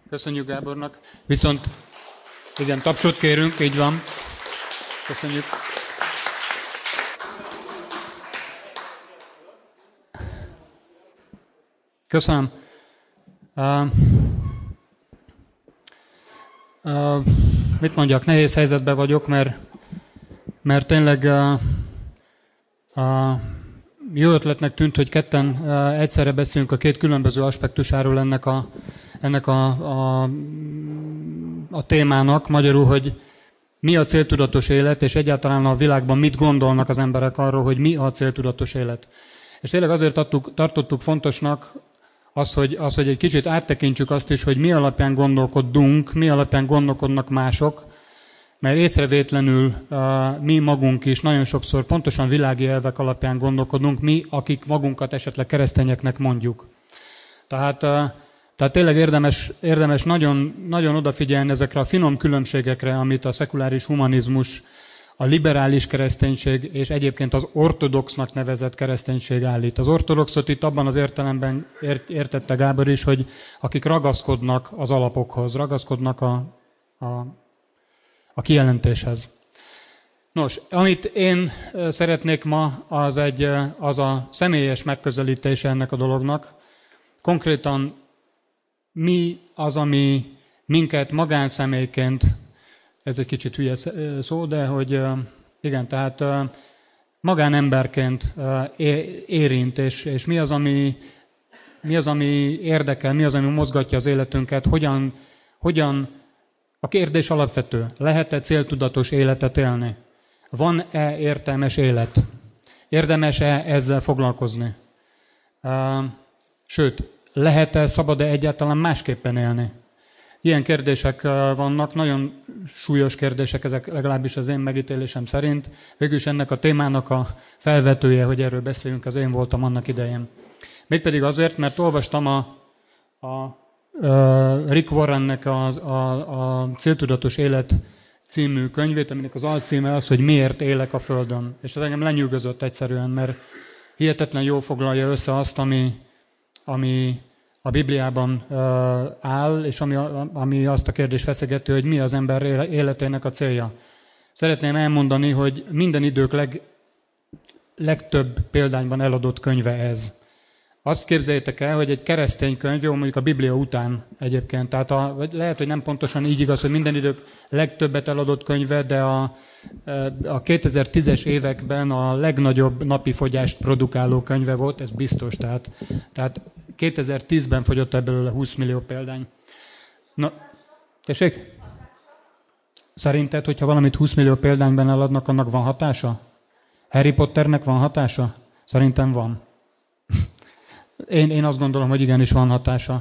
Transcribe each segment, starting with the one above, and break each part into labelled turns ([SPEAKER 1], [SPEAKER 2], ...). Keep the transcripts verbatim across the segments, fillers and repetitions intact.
[SPEAKER 1] Köszönjük Gábornak. Viszont igen, tapsot kérünk, így van. Köszönjük. Köszönöm. Uh, uh, mit mondjak, nehéz helyzetben vagyok, mert, mert tényleg uh, uh, jó ötletnek tűnt, hogy ketten uh, egyszerre beszélünk a két különböző aspektusáról ennek a, ennek a, a, a témának, magyarul, hogy mi a céltudatos élet, és egyáltalán a világban mit gondolnak az emberek arról, hogy mi a céltudatos élet. És tényleg azért tartottuk, tartottuk fontosnak az hogy, az, hogy egy kicsit áttekintsük azt is, hogy mi alapján gondolkodunk, mi alapján gondolkodnak mások, mert észrevétlenül uh, mi magunk is nagyon sokszor pontosan világi elvek alapján gondolkodunk, mi, akik magunkat esetleg keresztényeknek mondjuk. Tehát, uh, tehát tényleg érdemes, érdemes nagyon, nagyon odafigyelni ezekre a finom különbségekre, amit a szekuláris humanizmus, a liberális kereszténység és egyébként az ortodoxnak nevezett kereszténység állít. Az ortodoxot itt abban az értelemben ért, értette Gábor is, hogy akik ragaszkodnak az alapokhoz, ragaszkodnak a, a, a kijelentéshez. Nos, amit én szeretnék ma, az, egy, az a személyes megközelítése ennek a dolognak. Konkrétan mi az, ami minket magánszemélyként, ez egy kicsit hülye szó, de hogy igen, tehát magánemberként érint, és, és mi az, ami, mi az, ami érdekel, mi az, ami mozgatja az életünket, hogyan, hogyan a kérdés alapvető, lehet-e céltudatos életet élni? Van-e értelmes élet? Érdemes-e ezzel foglalkozni? Sőt, lehet-e, szabad-e egyáltalán másképpen élni? Ilyen kérdések vannak, nagyon súlyos kérdések ezek, legalábbis az én megítélésem szerint. Végülis ennek a témának a felvetője, hogy erről beszéljünk, az én voltam annak idején. Mégpedig azért, mert olvastam a, a, a Rick Warrennek a, a, a Céltudatos Élet című könyvét, aminek az alcíme az, hogy miért élek a Földön. És ez engem lenyűgözött egyszerűen, mert hihetetlen jól foglalja össze azt, ami, ami a Bibliában uh, áll, és ami, ami azt a kérdést feszegeti, hogy mi az ember életének a célja. Szeretném elmondani, hogy minden idők leg, legtöbb példányban eladott könyve ez. Azt képzeljétek el, hogy egy keresztény könyv, jó, mondjuk a Biblia után egyébként, tehát a, lehet, hogy nem pontosan így igaz, hogy minden idők legtöbbet eladott könyve, de a, a kétezer-tízes években a legnagyobb napi fogyást produkáló könyve volt, ez biztos, tehát, tehát kétezer-tízben fogyott ebből húsz millió példány. Na, tessék? Szerinted, hogyha valamit húsz millió példányban eladnak, annak van hatása? Harry Potternek van hatása? Szerintem van. Én, én azt gondolom, hogy igenis van hatása.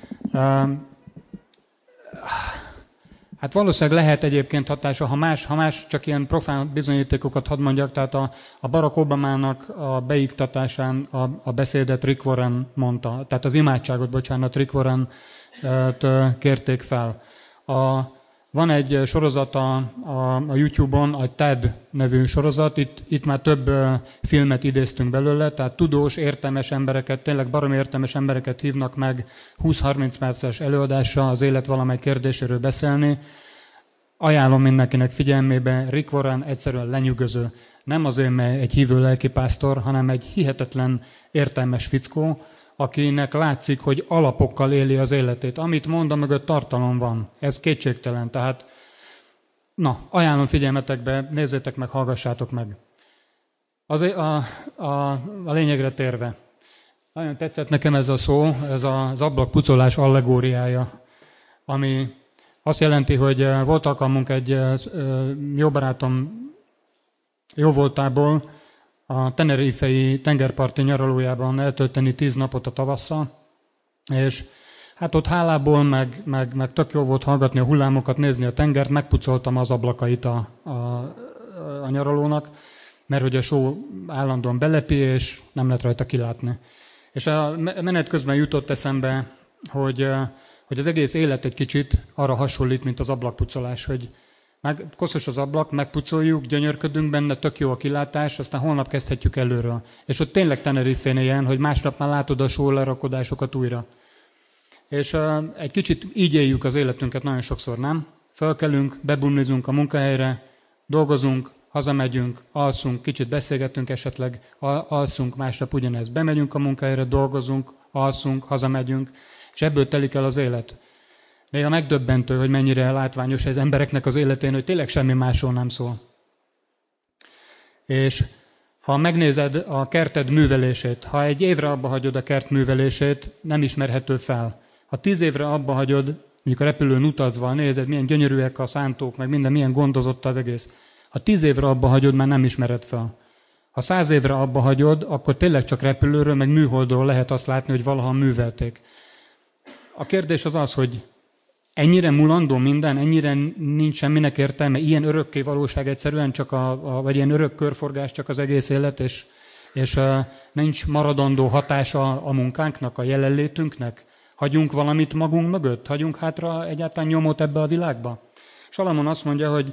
[SPEAKER 1] Hát valószínűleg lehet egyébként hatása, ha más, ha más csak ilyen profán bizonyítékokat hadd mondjak, tehát a, a Barack Obamának a beiktatásán a, a beszédet Rick Warren mondta, tehát az imádságot, bocsánat, Rick Warren kérték fel. A, van egy sorozat a, a, a YouTube-on, a TED nevű sorozat, itt, itt már több filmet idéztünk belőle, tehát tudós, értelmes embereket, tényleg baromi értelmes embereket hívnak meg húsz-harminc perces előadással az élet valamely kérdéséről beszélni. Ajánlom mindenkinek figyelmébe, Rick Warren egyszerűen lenyűgöző. Nem azért, mert egy hívő lelkipásztor, hanem egy hihetetlen értelmes fickó, akinek látszik, hogy alapokkal éli az életét. Amit mond, mögött tartalom van. Ez kétségtelen. Tehát, na, ajánlom figyelmetekbe, nézzétek meg, hallgassátok meg. Az, a, a, a lényegre térve. Nagyon tetszett nekem ez a szó, ez az ablakpucolás allegóriája, ami azt jelenti, hogy volt alkalmunk egy jó barátom jó voltából, a tenerifei tengerparti nyaralójában eltölteni tíz napot a tavasszal, és hát ott hálából, meg, meg, meg tök jó volt hallgatni a hullámokat, nézni a tengert, megpucoltam az ablakait a, a, a nyaralónak, mert hogy a só állandóan belepi, és nem lehet rajta kilátni. És a menet közben jutott eszembe, hogy, hogy az egész élet egy kicsit arra hasonlít, mint az ablakpucolás, hogy meg koszos az ablak, megpucoljuk, gyönyörködünk benne, tök jó a kilátás, aztán holnap kezdhetjük előről. És ott tényleg Tenerifén ilyen, hogy másnap már látod a sólerakodásokat újra. És uh, egy kicsit így éljük az életünket nagyon sokszor, nem? Fölkelünk, bebumlizunk a munkahelyre, dolgozunk, hazamegyünk, alszunk, kicsit beszélgetünk esetleg, alszunk, másnap ugyanez. Bemegyünk a munkahelyre, dolgozunk, alszunk, hazamegyünk, és ebből telik el az élet. Néha megdöbbentő, hogy mennyire látványos ez embereknek az életén, hogy tényleg semmi másról nem szól. És ha megnézed a kerted művelését, ha egy évre abba hagyod a kert művelését, nem ismerhető fel. Ha tíz évre abba hagyod, mondjuk a repülőn utazva, nézed, milyen gyönyörűek a szántók, meg minden, milyen gondozott az egész. Ha tíz évre abba hagyod, már nem ismered fel. Ha száz évre abba hagyod, akkor tényleg csak repülőről, meg műholdról lehet azt látni, hogy valaha művelték. A kérdés az az, hogy ennyire mulandó minden, ennyire nincs semminek értelme, ilyen örökké valóság egyszerűen csak a, a vagy ilyen örök körforgás csak az egész élet, és, és uh, nincs maradandó hatása a munkánknak, a jelenlétünknek. Hagyunk valamit magunk mögött? Hagyunk hátra egyáltalán nyomot ebbe a világba? Salamon azt mondja, hogy,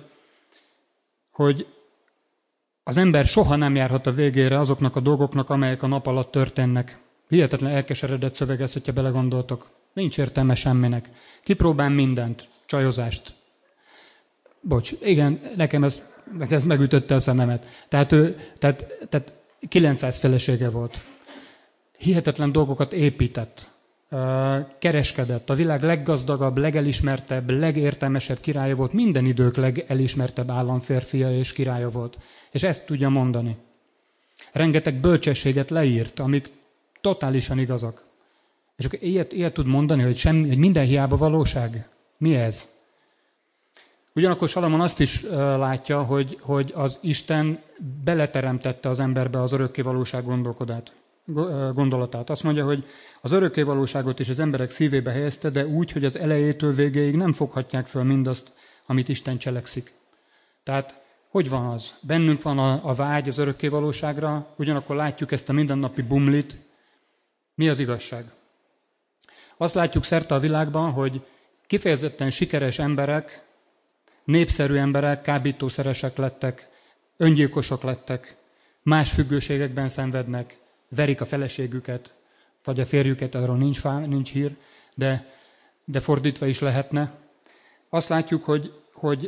[SPEAKER 1] hogy az ember soha nem járhat a végére azoknak a dolgoknak, amelyek a nap alatt történnek. Hihetetlen elkeseredett szöveg ez, hogyha belegondoltok. Nincs értelme semminek. Kipróbál mindent, csajozást. Bocs, igen, nekem ez, nekem ez megütötte a szememet. Tehát, ő, tehát, tehát kilencszáz felesége volt. Hihetetlen dolgokat épített. Kereskedett. A világ leggazdagabb, legelismertebb, legértelmesebb királya volt. Minden idők legelismertebb államférfia és királya volt. És ezt tudja mondani. Rengeteg bölcsességet leírt, amik totálisan igazak. És akkor ilyet, ilyet tud mondani, hogy, semmi, hogy minden hiába valóság. Mi ez? Ugyanakkor Salamon azt is uh, látja, hogy, hogy az Isten beleteremtette az emberbe az örökké valóság gondolatát. Azt mondja, hogy az örökké valóságot is az emberek szívébe helyezte, de úgy, hogy az elejétől végéig nem foghatják föl mindazt, amit Isten cselekszik. Tehát hogy van az? Bennünk van a, a vágy az örökké valóságra, ugyanakkor látjuk ezt a mindennapi bumlit. Mi az igazság? Azt látjuk szerte a világban, hogy kifejezetten sikeres emberek, népszerű emberek, kábítószeresek lettek, öngyilkosok lettek, más függőségekben szenvednek, verik a feleségüket, vagy a férjüket, arról nincs, fá, nincs hír, de, de fordítva is lehetne. Azt látjuk, hogy, hogy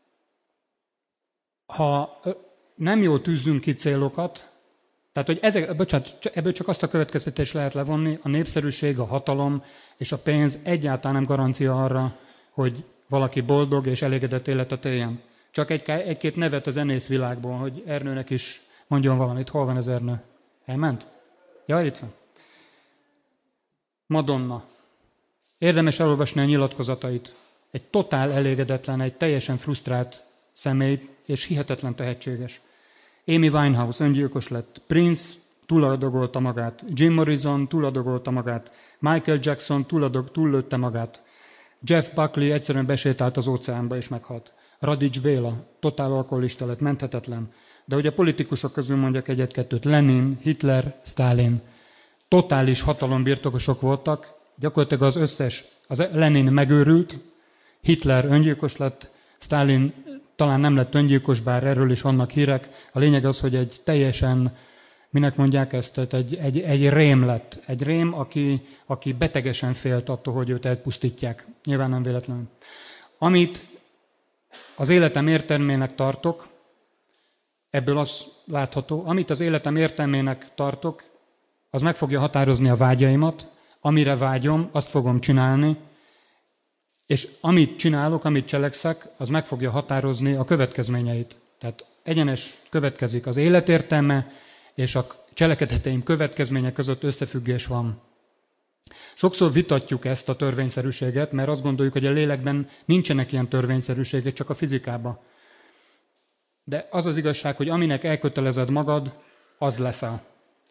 [SPEAKER 1] ha nem jól tűzzünk ki célokat, tehát, hogy ezek, bocsánat, ebből csak azt a következtetést lehet levonni, a népszerűség, a hatalom és a pénz egyáltalán nem garancia arra, hogy valaki boldog és elégedett életet éljen. Csak egy, egy-két nevet a zenész világból, hogy Ernőnek is mondjon valamit. Hol van az Ernő? Elment? Ja, itt van. Madonna. Érdemes elolvasni a nyilatkozatait. Egy totál elégedetlen, egy teljesen frusztrált személy, és hihetetlen tehetséges. Amy Winehouse öngyilkos lett, Prince túladagolta magát, Jim Morrison túladagolta magát, Michael Jackson túladog, túllőtte magát, Jeff Buckley egyszerűen besétált az óceánba és meghalt. Radics Béla, totál alkoholista lett, menthetetlen. De hogy a politikusok közül mondjak egyet-kettőt, Lenin, Hitler, Stalin, totális hatalombirtokosok voltak, gyakorlatilag az összes, az Lenin megőrült, Hitler öngyilkos lett, Stalin talán nem lett öngyilkos, bár erről is vannak hírek. A lényeg az, hogy egy teljesen, minek mondják ezt, egy, egy, egy rém lett. Egy rém, aki, aki betegesen félt attól, hogy őt elpusztítják. Nyilván nem véletlenül. Amit az életem értelmének tartok, ebből az látható, amit az életem értelmének tartok, az meg fogja határozni a vágyaimat, amire vágyom, azt fogom csinálni, és amit csinálok, amit cselekszek, az meg fogja határozni a következményeit. Tehát egyenes következik az életértelme, és a cselekedeteim következménye között összefüggés van. Sokszor vitatjuk ezt a törvényszerűséget, mert azt gondoljuk, hogy a lélekben nincsenek ilyen törvényszerűségek, csak a fizikában. De az az igazság, hogy aminek elkötelezed magad, az leszel.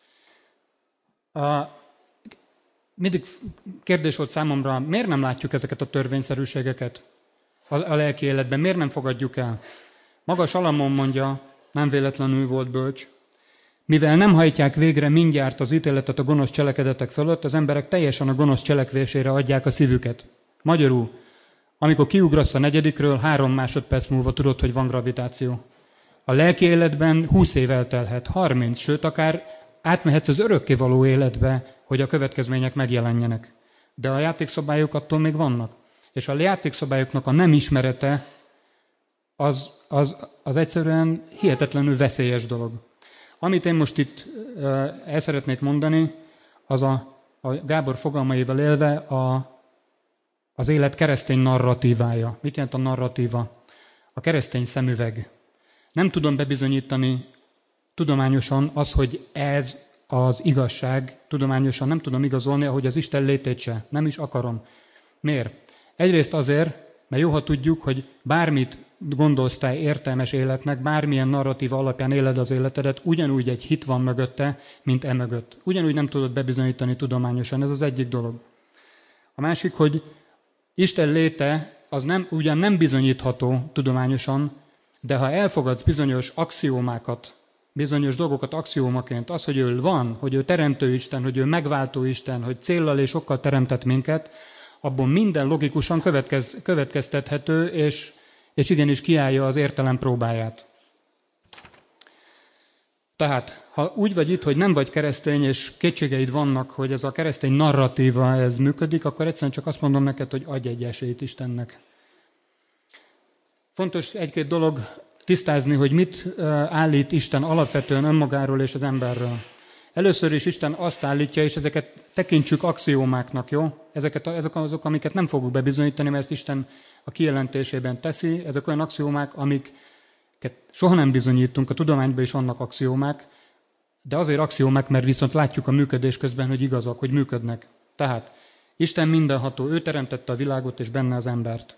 [SPEAKER 1] A Mindig kérdés volt számomra, miért nem látjuk ezeket a törvényszerűségeket a, a lelki életben, miért nem fogadjuk el? Maga Salamon mondja, nem véletlenül volt bölcs, mivel nem hajtják végre mindjárt az ítéletet a gonosz cselekedetek fölött, az emberek teljesen a gonosz cselekvésére adják a szívüket. Magyarul, amikor kiugrasz a negyedikről, három másodperc múlva tudod, hogy van gravitáció. A lelki életben húsz év eltelhet, harminc, sőt akár átmehetsz az örökkévaló életbe, hogy a következmények megjelenjenek. de a játékszabályok attól még vannak. És a játékszabályoknak a nem ismerete az, az, az egyszerűen hihetetlenül veszélyes dolog. Amit én most itt el szeretnék mondani, az a, a Gábor fogalmaival élve a, az élet keresztény narratívája. Mit jelent a narratíva? A keresztény szemüveg. Nem tudom bebizonyítani tudományosan az, hogy ez az igazság, tudományosan nem tudom igazolni, ahogy az Isten létét se. Nem is akarom. Miért? Egyrészt azért, mert jó, ha tudjuk, hogy bármit gondolsz te értelmes életnek, bármilyen narratíva alapján éled az életedet, ugyanúgy egy hit van mögötte, mint e mögött. Ugyanúgy nem tudod bebizonyítani tudományosan, ez az egyik dolog. A másik, hogy Isten léte az nem, ugyan nem bizonyítható tudományosan, de ha elfogadsz bizonyos axiómákat, bizonyos dolgokat axiómaként, az, hogy ő van, hogy ő teremtő Isten, hogy ő megváltó Isten, hogy céllal és okkal teremtett minket, abból minden logikusan következ, következtethető, és, és igenis kiállja az értelem próbáját. Tehát, ha úgy vagy itt, hogy nem vagy keresztény, és kétségeid vannak, hogy ez a keresztény narratíva ez működik, akkor egyszerűen csak azt mondom neked, hogy adj egy esélyt Istennek. Fontos egy-két dolog tisztázni, hogy mit állít Isten alapvetően önmagáról és az emberről. Először is Isten azt állítja, és ezeket tekintsük axiómáknak, jó? Ezeket, ezek azok, amiket nem fogunk bebizonyítani, mert ezt Isten a kijelentésében teszi. Ezek olyan axiómák, amiket soha nem bizonyítunk, a tudományban is vannak axiómák, de azért axiómák, mert viszont látjuk a működés közben, hogy igazak, hogy működnek. Tehát Isten mindenható, ő teremtette a világot és benne az embert.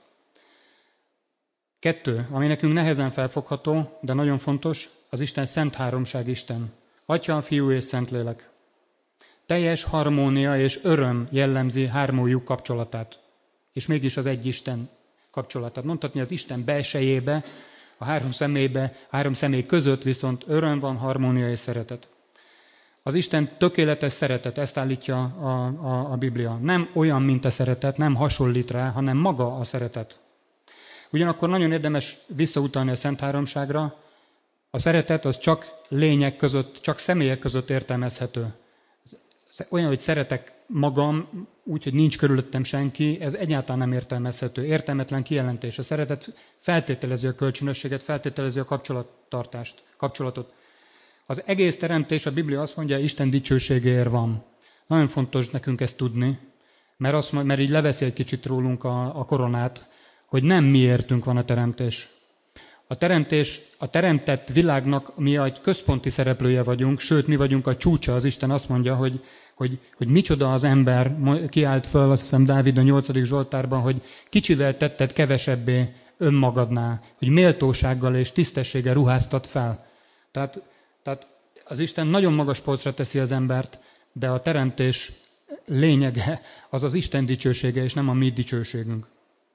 [SPEAKER 1] Kettő, ami nekünk nehezen felfogható, de nagyon fontos, az Isten szent háromság Isten. Atya, Fiú és Szentlélek. Teljes harmónia és öröm jellemzi hármójuk kapcsolatát. És mégis az egy Isten kapcsolatát. Mondhatni, az Isten belsejébe, a három személybe, a három személy között viszont öröm van, harmónia és szeretet. Az Isten tökéletes szeretet, ezt állítja a, a, a Biblia. Nem olyan, mint a szeretet, nem hasonlít rá, hanem maga a szeretet. Ugyanakkor nagyon érdemes visszautalni a Szent Háromságra. A szeretet az csak lények között, csak személyek között értelmezhető. Olyan, hogy szeretek magam, úgyhogy nincs körülöttem senki, ez egyáltalán nem értelmezhető. Értelmetlen kijelentés. A szeretet feltételezi a kölcsönösséget, feltételezi a kapcsolattartást, kapcsolatot. Az egész teremtés, a Biblia azt mondja, Isten dicsőségéért van. Nagyon fontos nekünk ezt tudni, mert, azt, mert így leveszi egy kicsit rólunk a, a koronát, hogy nem miértünk van a teremtés. A teremtés, a teremtett világnak mi egy központi szereplője vagyunk, sőt, mi vagyunk a csúcsa. Az Isten azt mondja, hogy, hogy, hogy micsoda az ember, kiállt föl, azt hiszem Dávid a nyolcadik Zsoltárban, hogy kicsivel tetted kevesebbé önmagadnál, hogy méltósággal és tisztességgel ruháztat fel. Tehát, tehát az Isten nagyon magas polcra teszi az embert, de a teremtés lényege az az Isten dicsősége, és nem a mi dicsőségünk.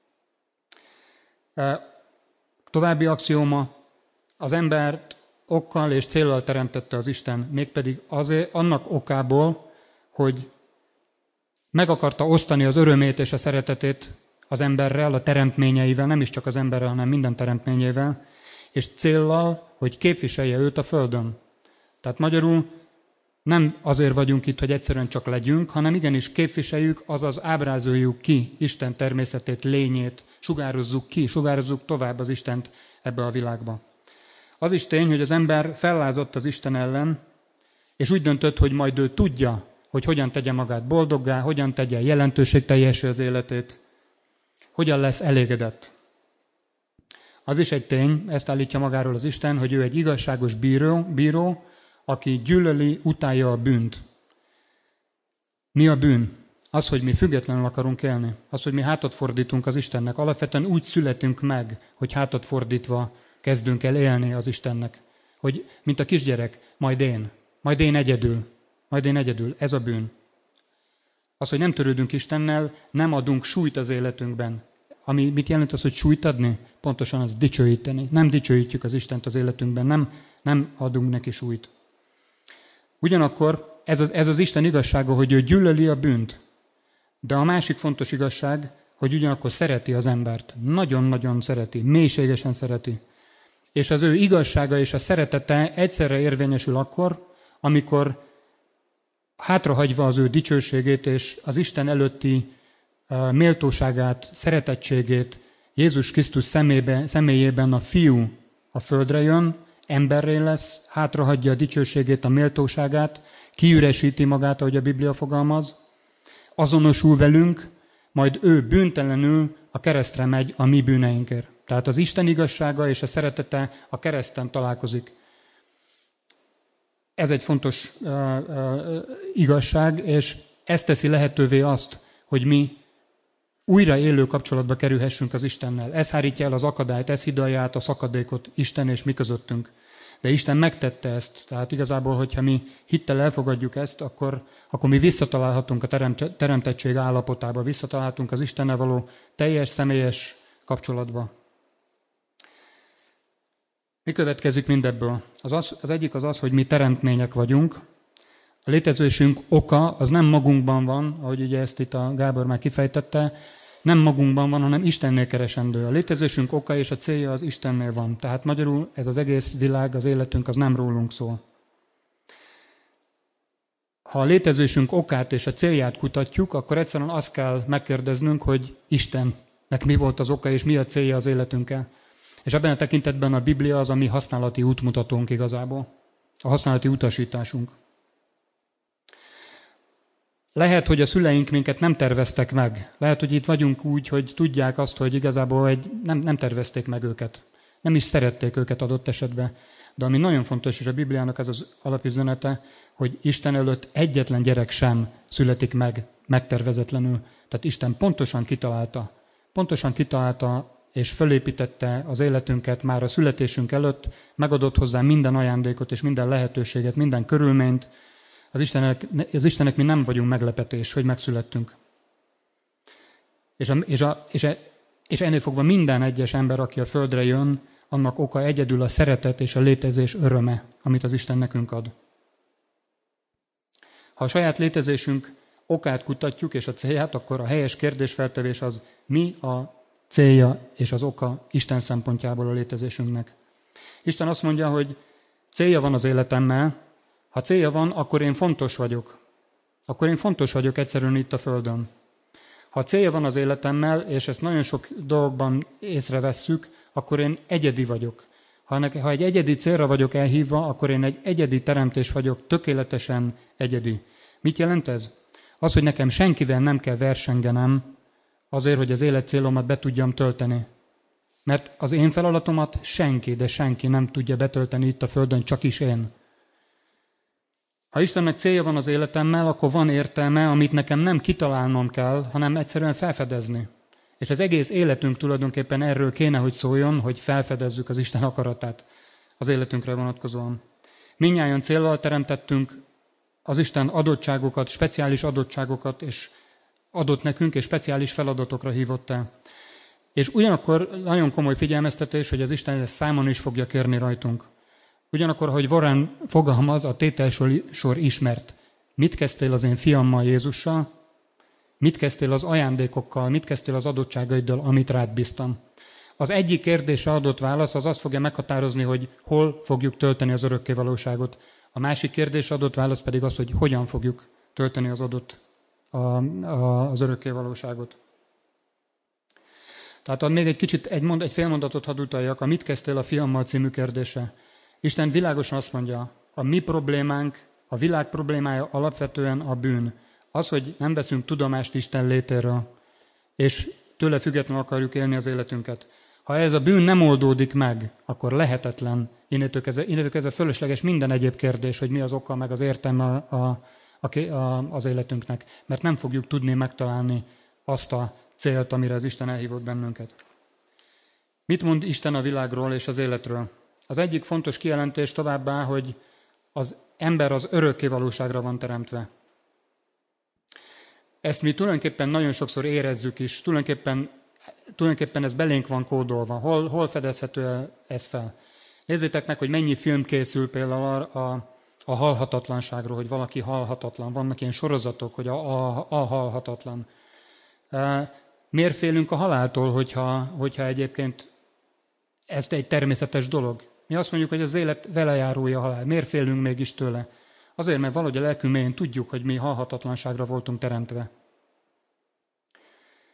[SPEAKER 1] További axióma, az embert okkal és céllal teremtette az Isten, mégpedig azért annak okából, hogy meg akarta osztani az örömét és a szeretetét az emberrel, a teremtményeivel, nem is csak az emberrel, hanem minden teremtményével, és céllal, hogy képviselje őt a Földön. Tehát magyarul nem azért vagyunk itt, hogy egyszerűen csak legyünk, hanem igenis képviseljük, azaz ábrázoljuk ki Isten természetét, lényét, sugározzuk ki, sugározzuk tovább az Istent ebbe a világba. Az is tény, hogy az ember fellázadt az Isten ellen, és úgy döntött, hogy majd ő tudja, hogy hogyan tegye magát boldoggá, hogyan tegye jelentőségteljesé az életét, hogyan lesz elégedett. Az is egy tény, ezt állítja magáról az Isten, hogy ő egy igazságos bíró, bíró, aki gyűlöli, utálja a bűnt. Mi a bűn? Az, hogy mi függetlenül akarunk élni. Az, hogy mi hátat fordítunk az Istennek. Alapvetően úgy születünk meg, hogy hátat fordítva kezdünk el élni az Istennek. Hogy, mint a kisgyerek, majd én. Majd én egyedül. Majd én egyedül. Ez a bűn. Az, hogy nem törődünk Istennel, nem adunk súlyt az életünkben. Ami mit jelent az, hogy súlyt adni? Pontosan az dicsőíteni. Nem dicsőítjük az Istent az életünkben. Nem, nem adunk neki súlyt. Ugyanakkor ez az, ez az Isten igazsága, hogy ő gyűlöli a bűnt. De a másik fontos igazság, hogy ugyanakkor szereti az embert. Nagyon-nagyon szereti, mélységesen szereti. És az ő igazsága és a szeretete egyszerre érvényesül akkor, amikor hátrahagyva az ő dicsőségét és az Isten előtti méltóságát, szeretettségét Jézus Krisztus szemébe, személyében a Fiú a földre jön, emberré lesz, hátrahagyja a dicsőségét, a méltóságát, kiüresíti magát, ahogy a Biblia fogalmaz, azonosul velünk, majd ő bűntelenül a keresztre megy a mi bűneinkért. Tehát az Isten igazsága és a szeretete a kereszten találkozik. Ez egy fontos uh, uh, igazság, és ez teszi lehetővé azt, hogy mi újra élő kapcsolatba kerülhessünk az Istennel. Ez hárítja el az akadályt, ez hidalja át a szakadékot Isten és mi közöttünk. De Isten megtette ezt. Tehát igazából, hogyha mi hittel elfogadjuk ezt, akkor, akkor mi visszatalálhatunk a teremt, teremtettség állapotába, visszatalálhatunk az Istennel való teljes, személyes kapcsolatba. Mi következik mindebből? Az, az, az egyik az az, hogy mi teremtmények vagyunk. A létezésünk oka az nem magunkban van, ahogy ugye ezt itt a Gábor már kifejtette, nem magunkban van, hanem Istennél keresendő. A létezésünk oka és a célja az Istennél van. Tehát magyarul ez az egész világ, az életünk az nem rólunk szól. Ha a létezésünk okát és a célját kutatjuk, akkor egyszerűen azt kell megkérdeznünk, hogy Istennek mi volt az oka és mi a célja az életünkkel. És ebben a tekintetben a Biblia az a mi használati útmutatónk igazából. A használati utasításunk. Lehet, hogy a szüleink minket nem terveztek meg. Lehet, hogy itt vagyunk úgy, hogy tudják azt, hogy igazából egy, nem, nem tervezték meg őket. Nem is szerették őket adott esetben. De ami nagyon fontos, és a Bibliának ez az alapüzenete, hogy Isten előtt egyetlen gyerek sem születik meg megtervezetlenül. Tehát Isten pontosan kitalálta. Pontosan kitalálta és fölépítette az életünket már a születésünk előtt, megadott hozzá minden ajándékot és minden lehetőséget, minden körülményt. Az Istennek, az Istennek mi nem vagyunk meglepetés, hogy megszülettünk. És, a, és, a, és, a, és ennél fogva minden egyes ember, aki a földre jön, annak oka egyedül a szeretet és a létezés öröme, amit az Isten nekünk ad. Ha a saját létezésünk okát kutatjuk és a célját, akkor a helyes kérdésfeltevés az, mi a célja és az oka Isten szempontjából a létezésünknek. Isten azt mondja, hogy célja van az életemmel. Ha célja van, akkor én fontos vagyok. Akkor én fontos vagyok egyszerűen itt a Földön. Ha célja van az életemmel, és ezt nagyon sok dolgokban észrevesszük, akkor én egyedi vagyok. Ha, ha egy egyedi célra vagyok elhívva, akkor én egy egyedi teremtés vagyok, tökéletesen egyedi. Mit jelent ez? Az, hogy nekem senkivel nem kell versengenem azért, hogy az élet célomat be tudjam tölteni. Mert az én feladatomat senki, de senki nem tudja betölteni itt a Földön, csak is én. Ha Istennek célja van az életemmel, akkor van értelme, amit nekem nem kitalálnom kell, hanem egyszerűen felfedezni. És az egész életünk tulajdonképpen erről kéne, hogy szóljon, hogy felfedezzük az Isten akaratát az életünkre vonatkozóan. Mindnyájan céllal teremtettünk, az Isten adottságokat, speciális adottságokat és adott nekünk, és speciális feladatokra hívott el. És ugyanakkor nagyon komoly figyelmeztetés, hogy az Isten ezt számon is fogja kérni rajtunk. Ugyanakkor, hogy Warren fogalmaz, a tételsor ismert. Mit kezdtél az én fiammal, Jézussal? Mit kezdtél az ajándékokkal? Mit kezdtél az adottságaiddal, amit rád bíztam? Az egyik kérdésre adott válasz az azt fogja meghatározni, hogy hol fogjuk tölteni az örökkévalóságot. A másik kérdésre adott válasz pedig az, hogy hogyan fogjuk tölteni az adott a, a, az örökkévalóságot. Tehát még egy kicsit, egy, mond, egy fél mondatot hadd utaljak, a mit kezdtél a fiammal című kérdése. Isten világosan azt mondja, a mi problémánk, a világ problémája alapvetően a bűn. Az, hogy nem veszünk tudomást Isten létéről, és tőle függetlenül akarjuk élni az életünket. Ha ez a bűn nem oldódik meg, akkor lehetetlen, innentől kezdve fölösleges minden egyéb kérdés, hogy mi az oka, meg az értelme a, a, a, az életünknek. Mert nem fogjuk tudni megtalálni azt a célt, amire az Isten elhívott bennünket. Mit mond Isten a világról és az életről? Az egyik fontos kijelentés továbbá, hogy az ember az örökkévalóságra van teremtve. Ezt mi tulajdonképpen nagyon sokszor érezzük is, tulajdonképpen, tulajdonképpen ez belénk van kódolva. Hol, hol fedezhető ez fel? Nézzétek meg, hogy mennyi film készül például a, a, a halhatatlanságról, hogy valaki halhatatlan. Vannak ilyen sorozatok, hogy a, a, a halhatatlan. Miért félünk a haláltól, hogyha, hogyha egyébként ez egy természetes dolog? Mi azt mondjuk, hogy az élet velejárója a halál. Miért félünk mégis tőle? Azért, mert valahogy a lelkünk mélyén tudjuk, hogy mi halhatatlanságra voltunk teremtve.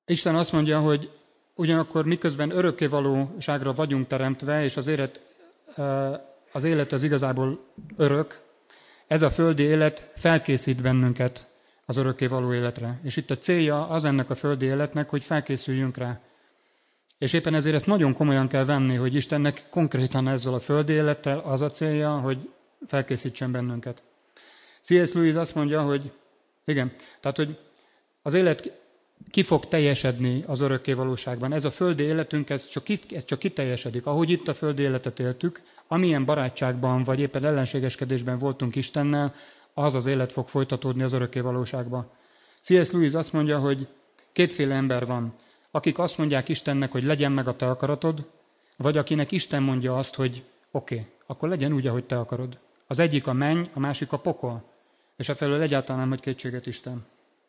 [SPEAKER 1] Isten azt mondja, hogy ugyanakkor miközben örökkévalóságra vagyunk teremtve, és az élet, az élet az igazából örök, ez a földi élet felkészít bennünket az örökkévaló életre. És itt a célja az ennek a földi életnek, hogy felkészüljünk rá. És éppen ezért ezt nagyon komolyan kell venni, hogy Istennek konkrétan ezzel a földi élettel az a célja, hogy felkészítsen bennünket. C S Lewis azt mondja, hogy igen, tehát, hogy az élet ki fog teljesedni az örökkévalóságban. Ez a földi életünk, ez csak, ez csak kiteljesedik. Ahogy itt a földi életet éltük, amilyen barátságban vagy éppen ellenségeskedésben voltunk Istennel, az az élet fog folytatódni az örökkévalóságba. C S Lewis azt mondja, hogy kétféle ember van, akik azt mondják Istennek, hogy legyen meg a te akaratod, vagy akinek Isten mondja azt, hogy oké, okay, akkor legyen úgy, ahogy te akarod. Az egyik a menny, a másik a pokol, és efelől egyáltalán nem, hogy kétséget Isten.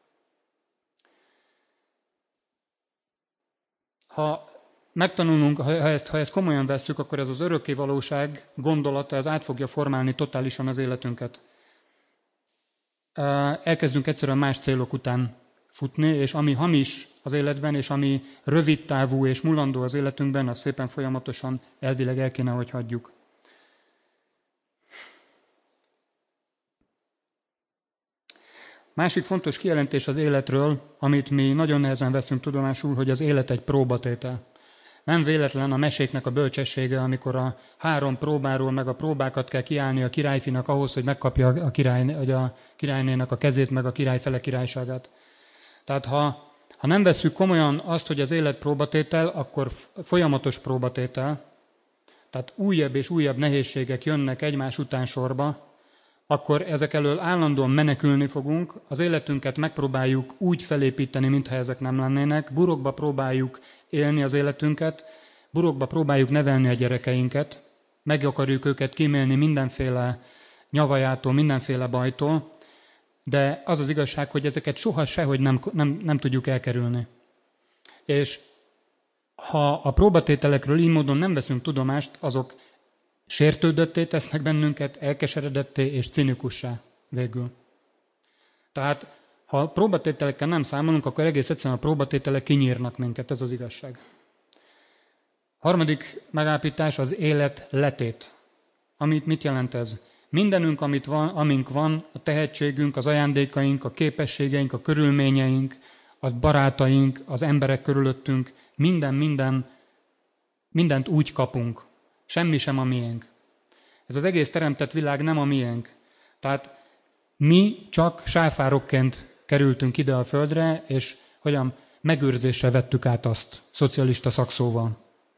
[SPEAKER 1] Ha megtanulunk, ha ezt, ha ezt komolyan vesszük, akkor ez az örökkévalóság gondolata, ez át fogja formálni totálisan az életünket. Elkezdünk egyszerűen más célok után futni, és ami hamis az életben, és ami rövid távú és mulandó az életünkben, azt szépen folyamatosan elvileg el kéne, hogy hagyjuk. Másik fontos kijelentés az életről, amit mi nagyon nehezen veszünk tudomásul, hogy az élet egy próbatétel. Nem véletlen a meséknek a bölcsessége, amikor a három próbáról meg a próbákat kell kiállni a királyfinak ahhoz, hogy megkapja a, király, a királynénak a kezét, meg a királyfele királyságát. Tehát ha, ha nem vesszük komolyan azt, hogy az élet próbatétel, akkor folyamatos próbatétel, tehát újabb és újabb nehézségek jönnek egymás után sorba, akkor ezek elől állandóan menekülni fogunk, az életünket megpróbáljuk úgy felépíteni, mintha ezek nem lennének, burokba próbáljuk élni az életünket, burokba próbáljuk nevelni a gyerekeinket, meg akarjuk őket kímélni mindenféle nyavajától, mindenféle bajtól, de az az igazság, hogy ezeket soha sehogy nem, nem, nem tudjuk elkerülni. És ha a próbatételekről így módon nem veszünk tudomást, azok sértődötté tesznek bennünket, elkeseredetté és cinikussá végül. Tehát, ha próbatételekkel nem számolunk, akkor egész egyszerűen a próbatételek kinyírnak minket, ez az igazság. Harmadik megállapítás az élet letét. Amit mit jelent ez? Mindenünk, amit van, amink van, a tehetségünk, az ajándékaink, a képességeink, a körülményeink, a barátaink, az emberek körülöttünk, minden, minden, mindent úgy kapunk. Semmi sem a miénk. Ez az egész teremtett világ nem a miénk. Tehát mi csak sáfárokként kerültünk ide a földre, és hogyan megőrzésre vettük át azt, szocialista szakszóval.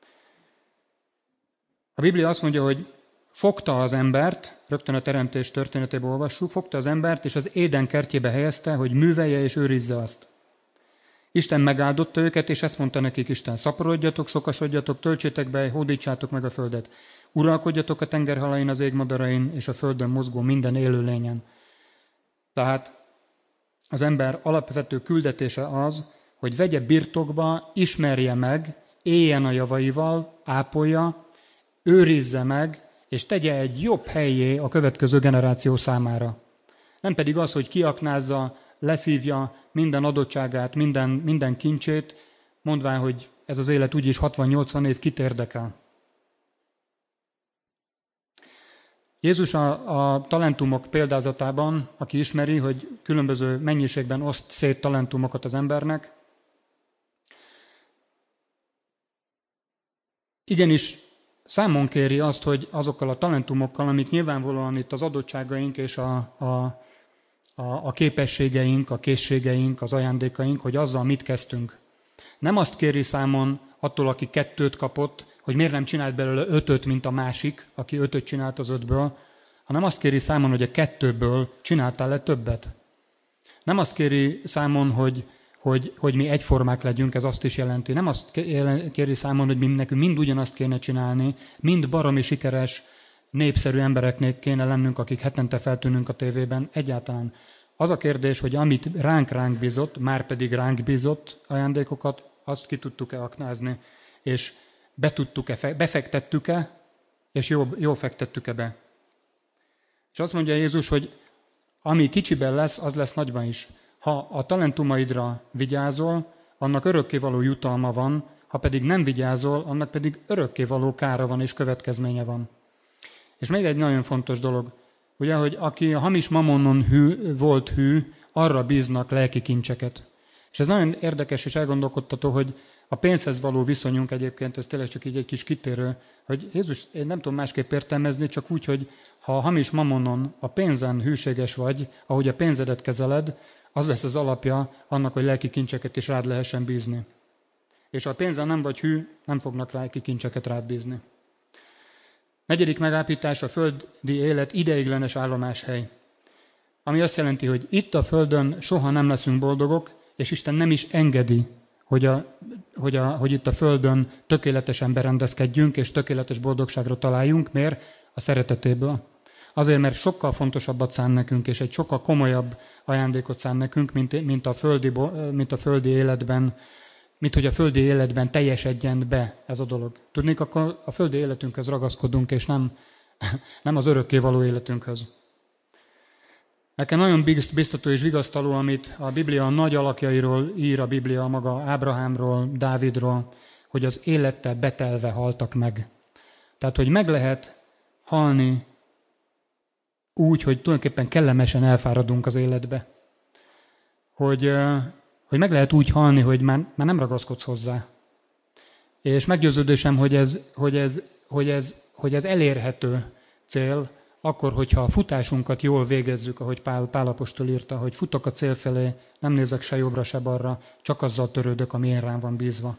[SPEAKER 1] A Biblia azt mondja, hogy fogta az embert, rögtön a teremtés történetében olvassuk, fogta az embert, és az Éden kertjébe helyezte, hogy művelje és őrizze azt. Isten megáldotta őket, és ezt mondta nekik Isten: szaporodjatok, sokasodjatok, töltsétek be, hódítsátok meg a földet. Uralkodjatok a tengerhalain, az égmadarain, és a földön mozgó minden élőlényen. Tehát az ember alapvető küldetése az, hogy vegye birtokba, ismerje meg, éljen a javaival, ápolja, őrizze meg, és tegye egy jobb helyé a következő generáció számára. Nem pedig az, hogy kiaknázza, leszívja minden adottságát, minden, minden kincsét, mondván, hogy ez az élet úgyis hatvan-nyolcvan év kit érdekel. Jézus a, a talentumok példázatában, aki ismeri, hogy különböző mennyiségben oszt szét talentumokat az embernek, igenis számon kéri azt, hogy azokkal a talentumokkal, amik nyilvánvalóan itt az adottságaink és a, a a képességeink, a készségeink, az ajándékaink, hogy azzal mit kezdtünk. Nem azt kéri számon attól, aki kettőt kapott, hogy miért nem csinált belőle ötöt, mint a másik, aki ötöt csinált az ötből, hanem azt kéri számon, hogy a kettőből csináltál-e többet. Nem azt kéri számon, hogy, hogy, hogy mi egyformák legyünk, ez azt is jelenti. Nem azt kéri számon, hogy mi nekünk mind ugyanazt kéne csinálni, mind baromi sikeres, népszerű embereknek kéne lennünk, akik hetente feltűnünk a tévében. Egyáltalán az a kérdés, hogy amit ránk-ránk bízott, már pedig ránk bízott ajándékokat, azt ki tudtuk-e aknázni, és be tudtuk-e, befektettük-e, és jól, jól fektettük-e be. És azt mondja Jézus, hogy ami kicsiben lesz, az lesz nagyban is. Ha a talentumaidra vigyázol, annak örökkévaló jutalma van, ha pedig nem vigyázol, annak pedig örökkévaló kára van és következménye van. És még egy nagyon fontos dolog, ugye, hogy aki a hamis mamonon hű, volt hű, arra bíznak lelki kincseket. És ez nagyon érdekes és elgondolkodtató, hogy a pénzhez való viszonyunk egyébként, ez tényleg csak így egy kis kitérő, hogy Jézus, én nem tudom másképp értelmezni, csak úgy, hogy ha a hamis mamonon, a pénzen hűséges vagy, ahogy a pénzedet kezeled, az lesz az alapja annak, hogy lelki kincseket is rád lehessen bízni. És ha a pénzen nem vagy hű, nem fognak lelki kincseket rád bízni. Negyedik megállapítás, a földi élet ideiglenes állomáshely. Ami azt jelenti, hogy itt a földön soha nem leszünk boldogok, és Isten nem is engedi, hogy, a, hogy, a, hogy itt a földön tökéletesen berendezkedjünk, és tökéletes boldogságra találjunk. Miért? A szeretetéből. Azért, mert sokkal fontosabbat szán nekünk, és egy sokkal komolyabb ajándékot szán nekünk, mint, mint, a, földi, mint a földi életben, mint hogy a földi életben teljesedjen be ez a dolog. Tudnék, akkor a földi életünkhöz ragaszkodunk, és nem, nem az örökkévaló életünkhöz. Nekem nagyon biztató és vigasztaló, amit a Biblia a nagy alakjairól ír a Biblia maga, Ábrahámról, Dávidról, hogy az élettel betelve haltak meg. Tehát, hogy meg lehet halni úgy, hogy tulajdonképpen kellemesen elfáradunk az életbe. Hogy, hogy meg lehet úgy halni, hogy már, már nem ragaszkodsz hozzá. És meggyőződésem, hogy ez, hogy, ez, hogy, ez, hogy ez elérhető cél, akkor, hogyha a futásunkat jól végezzük, ahogy Pál, Pál apostol írta, hogy futok a cél felé, nem nézek se jobbra, se balra, csak azzal törődök, ami én rám van bízva.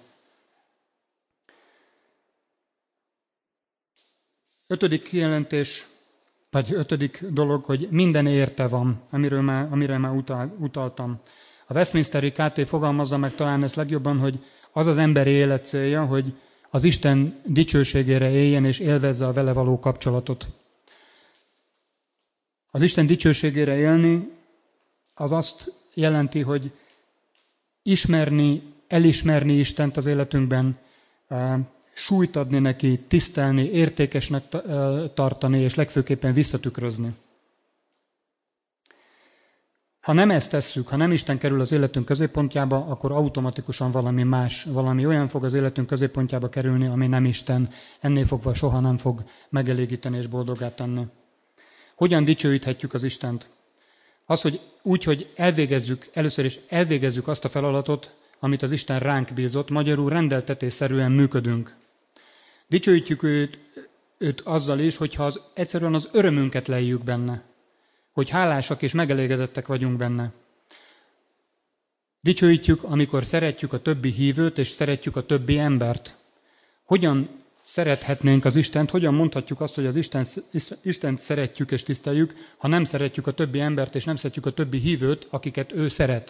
[SPEAKER 1] Ötödik kijelentés, vagy ötödik dolog, hogy minden érte van, amiről már, amire már utal, utaltam. A Westminsteri ká té fogalmazza meg talán ezt legjobban, hogy az az emberi élet célja, hogy az Isten dicsőségére éljen és élvezze a vele való kapcsolatot. Az Isten dicsőségére élni, az azt jelenti, hogy ismerni, elismerni Istent az életünkben, súlyt adni neki, tisztelni, értékesnek tartani, és legfőképpen visszatükrözni. Ha nem ezt tesszük, ha nem Isten kerül az életünk középpontjába, akkor automatikusan valami más, valami olyan fog az életünk középpontjába kerülni, ami nem Isten, ennél fogva soha nem fog megelégíteni és boldogá tenni. Hogyan dicsőíthetjük az Istent? Az, hogy úgy, hogy elvégezzük, először is elvégezzük azt a feladatot, amit az Isten ránk bízott, magyarul rendeltetésszerűen működünk. Dicsőítjük őt, őt azzal is, hogyha az, egyszerűen az örömünket lejjük benne, hogy hálásak és megelégedettek vagyunk benne. Dicsőítjük, amikor szeretjük a többi hívőt, és szeretjük a többi embert. Hogyan szerethetnénk az Istent, hogyan mondhatjuk azt, hogy az Isten, Istent szeretjük és tiszteljük, ha nem szeretjük a többi embert, és nem szeretjük a többi hívőt, akiket ő szeret.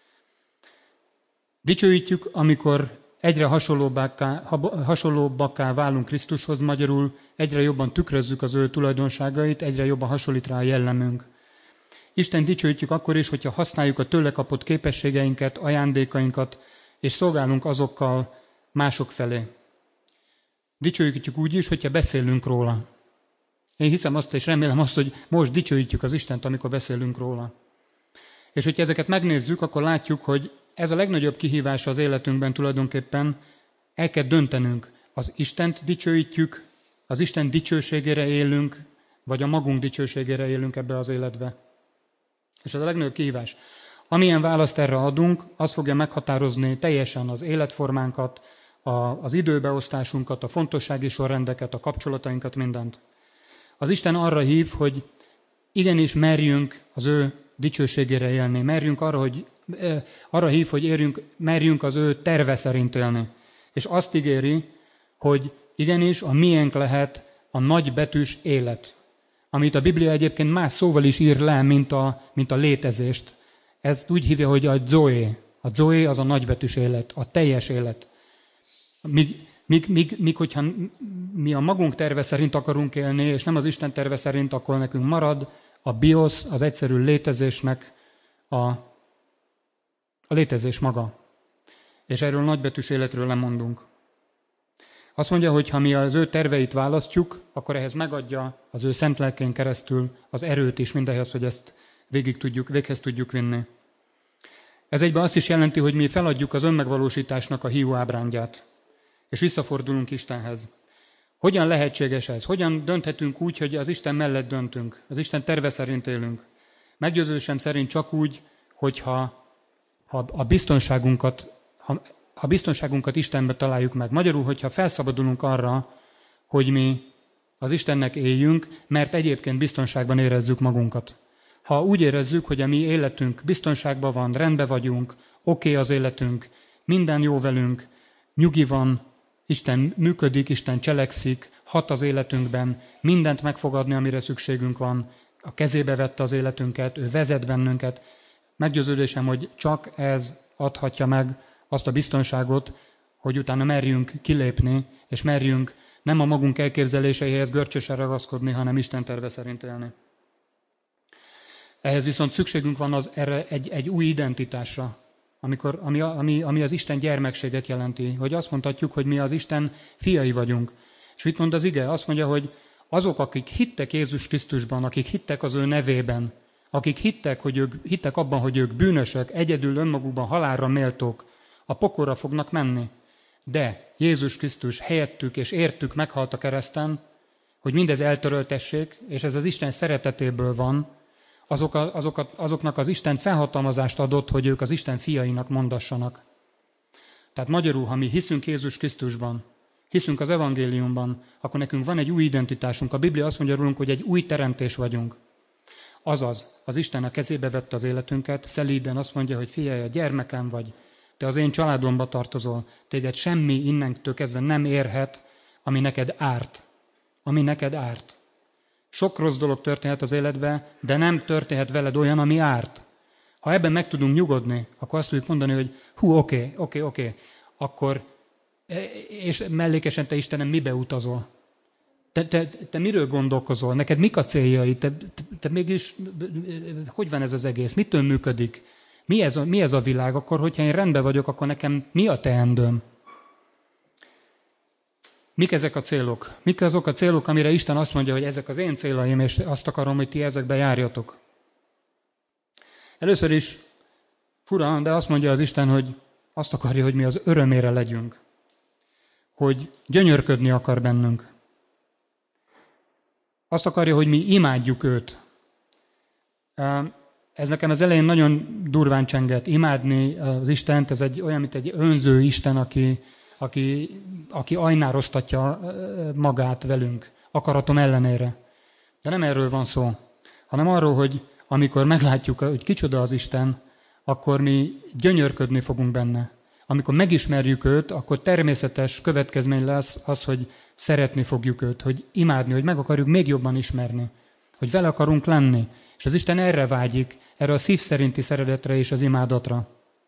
[SPEAKER 1] Dicsőítjük, amikor egyre hasonlóbbakká válunk Krisztushoz, magyarul egyre jobban tükrözzük az ő tulajdonságait, egyre jobban hasonlít rá a jellemünk. Isten dicsőítjük akkor is, hogyha használjuk a tőle kapott képességeinket, ajándékainkat, és szolgálunk azokkal mások felé. Dicsőítjük úgy is, hogyha beszélünk róla. Én hiszem azt, és remélem azt, hogy most dicsőítjük az Istent, amikor beszélünk róla. És hogyha ezeket megnézzük, akkor látjuk, hogy ez a legnagyobb kihívása az életünkben tulajdonképpen, el kell döntenünk. Az Istent dicsőítjük, az Isten dicsőségére élünk, vagy a magunk dicsőségére élünk ebbe az életbe. És ez a legnagyobb kihívás. Amilyen választ erre adunk, az fogja meghatározni teljesen az életformánkat, a, az időbeosztásunkat, a fontossági sorrendeket, a kapcsolatainkat, mindent. Az Isten arra hív, hogy igenis merjünk az ő dicsőségére élni, merjünk arra, hogy arra hív, hogy érjünk, merjünk az ő terve szerint élni. És azt ígéri, hogy igenis a miénk lehet a nagybetűs élet, amit a Biblia egyébként más szóval is ír le, mint a, mint a létezést. Ezt úgy hívja, hogy a zoe. A zoe az a nagybetűs élet, a teljes élet. Míg, míg, míg, míg hogyha mi a magunk terve szerint akarunk élni, és nem az Isten terve szerint, akkor nekünk marad a biosz, az egyszerű létezésnek a, a létezés maga. És erről nagybetűs életről lemondunk. Azt mondja, hogy ha mi az ő terveit választjuk, akkor ehhez megadja az ő szent lelkén keresztül az erőt is mindehhez, hogy ezt végig tudjuk, véghez tudjuk vinni. Ez egyben azt is jelenti, hogy mi feladjuk az önmegvalósításnak a hiú ábrándját, és visszafordulunk Istenhez. Hogyan lehetséges ez? Hogyan dönthetünk úgy, hogy az Isten mellett döntünk? Az Isten terve szerint élünk? Meggyőződésem szerint csak úgy, hogyha ha a biztonságunkat, ha a biztonságunkat Istenbe találjuk meg. Magyarul, hogyha felszabadulunk arra, hogy mi az Istennek éljünk, mert egyébként biztonságban érezzük magunkat. Ha úgy érezzük, hogy a mi életünk biztonságban van, rendben vagyunk, oké okay az életünk, minden jó velünk, nyugi van, Isten működik, Isten cselekszik, hat az életünkben, mindent megfogadni, amire szükségünk van, a kezébe vette az életünket, ő vezet bennünket. Meggyőződésem, hogy csak ez adhatja meg azt a biztonságot, hogy utána merjünk kilépni, és merjünk nem a magunk elképzeléseihez görcsösen ragaszkodni, hanem Isten terve szerint élni. Ehhez viszont szükségünk van az erre egy, egy új identitásra, amikor, ami, ami, ami az Isten gyermekséget jelenti, hogy azt mondhatjuk, hogy mi az Isten fiai vagyunk. És mit mond az ige? Azt mondja, hogy azok, akik hittek Jézus Krisztusban, akik hittek az ő nevében, akik hittek, hogy ők, hittek abban, hogy ők bűnösök, egyedül önmagukban halálra méltók, a pokolra fognak menni. De Jézus Krisztus helyettük és értük meghalt a kereszten, hogy mindez eltöröltessék, és ez az Isten szeretetéből van, azok a, azokat, azoknak az Isten felhatalmazást adott, hogy ők az Isten fiainak mondassanak. Tehát magyarul, ha mi hiszünk Jézus Krisztusban, hiszünk az evangéliumban, akkor nekünk van egy új identitásunk. A Biblia azt mondja rólunk, hogy egy új teremtés vagyunk. Azaz, az Isten a kezébe vette az életünket, szelíden azt mondja, hogy figyelj, a gyermekem vagy, te az én családomba tartozol, téged semmi innentől kezdve nem érhet, ami neked árt. Ami neked árt. Sok rossz dolog történhet az életben, de nem történhet veled olyan, ami árt. Ha ebben meg tudunk nyugodni, akkor azt tudjuk mondani, hogy hú, oké, oké, oké, akkor, és mellékesen te Istenem mibe utazol? Te, te, te miről gondolkozol? Neked mik a céljai? Te, te, te mégis, hogy van ez az egész? Mitől működik? Mi ez, a, mi ez a világ? Akkor, hogyha én rendben vagyok, akkor nekem mi a teendőm? Mik ezek a célok? Mik azok a célok, amire Isten azt mondja, hogy ezek az én célaim, és azt akarom, hogy ti ezekbe járjatok? Először is fura, de azt mondja az Isten, hogy azt akarja, hogy mi az örömére legyünk. Hogy gyönyörködni akar bennünk. Azt akarja, hogy mi imádjuk őt. Ez nekem az elején nagyon durván csengett. Imádni az Istent, ez egy olyan, mint egy önző Isten, aki, aki, aki ajnároztatja magát velünk, akaratom ellenére. De nem erről van szó, hanem arról, hogy amikor meglátjuk, hogy kicsoda az Isten, akkor mi gyönyörködni fogunk benne. Amikor megismerjük őt, akkor természetes következmény lesz az, hogy szeretni fogjuk őt, hogy imádni, hogy meg akarjuk még jobban ismerni, hogy vele akarunk lenni. És az Isten erre vágyik, erre a szív szerinti szeretetre és az imádatra.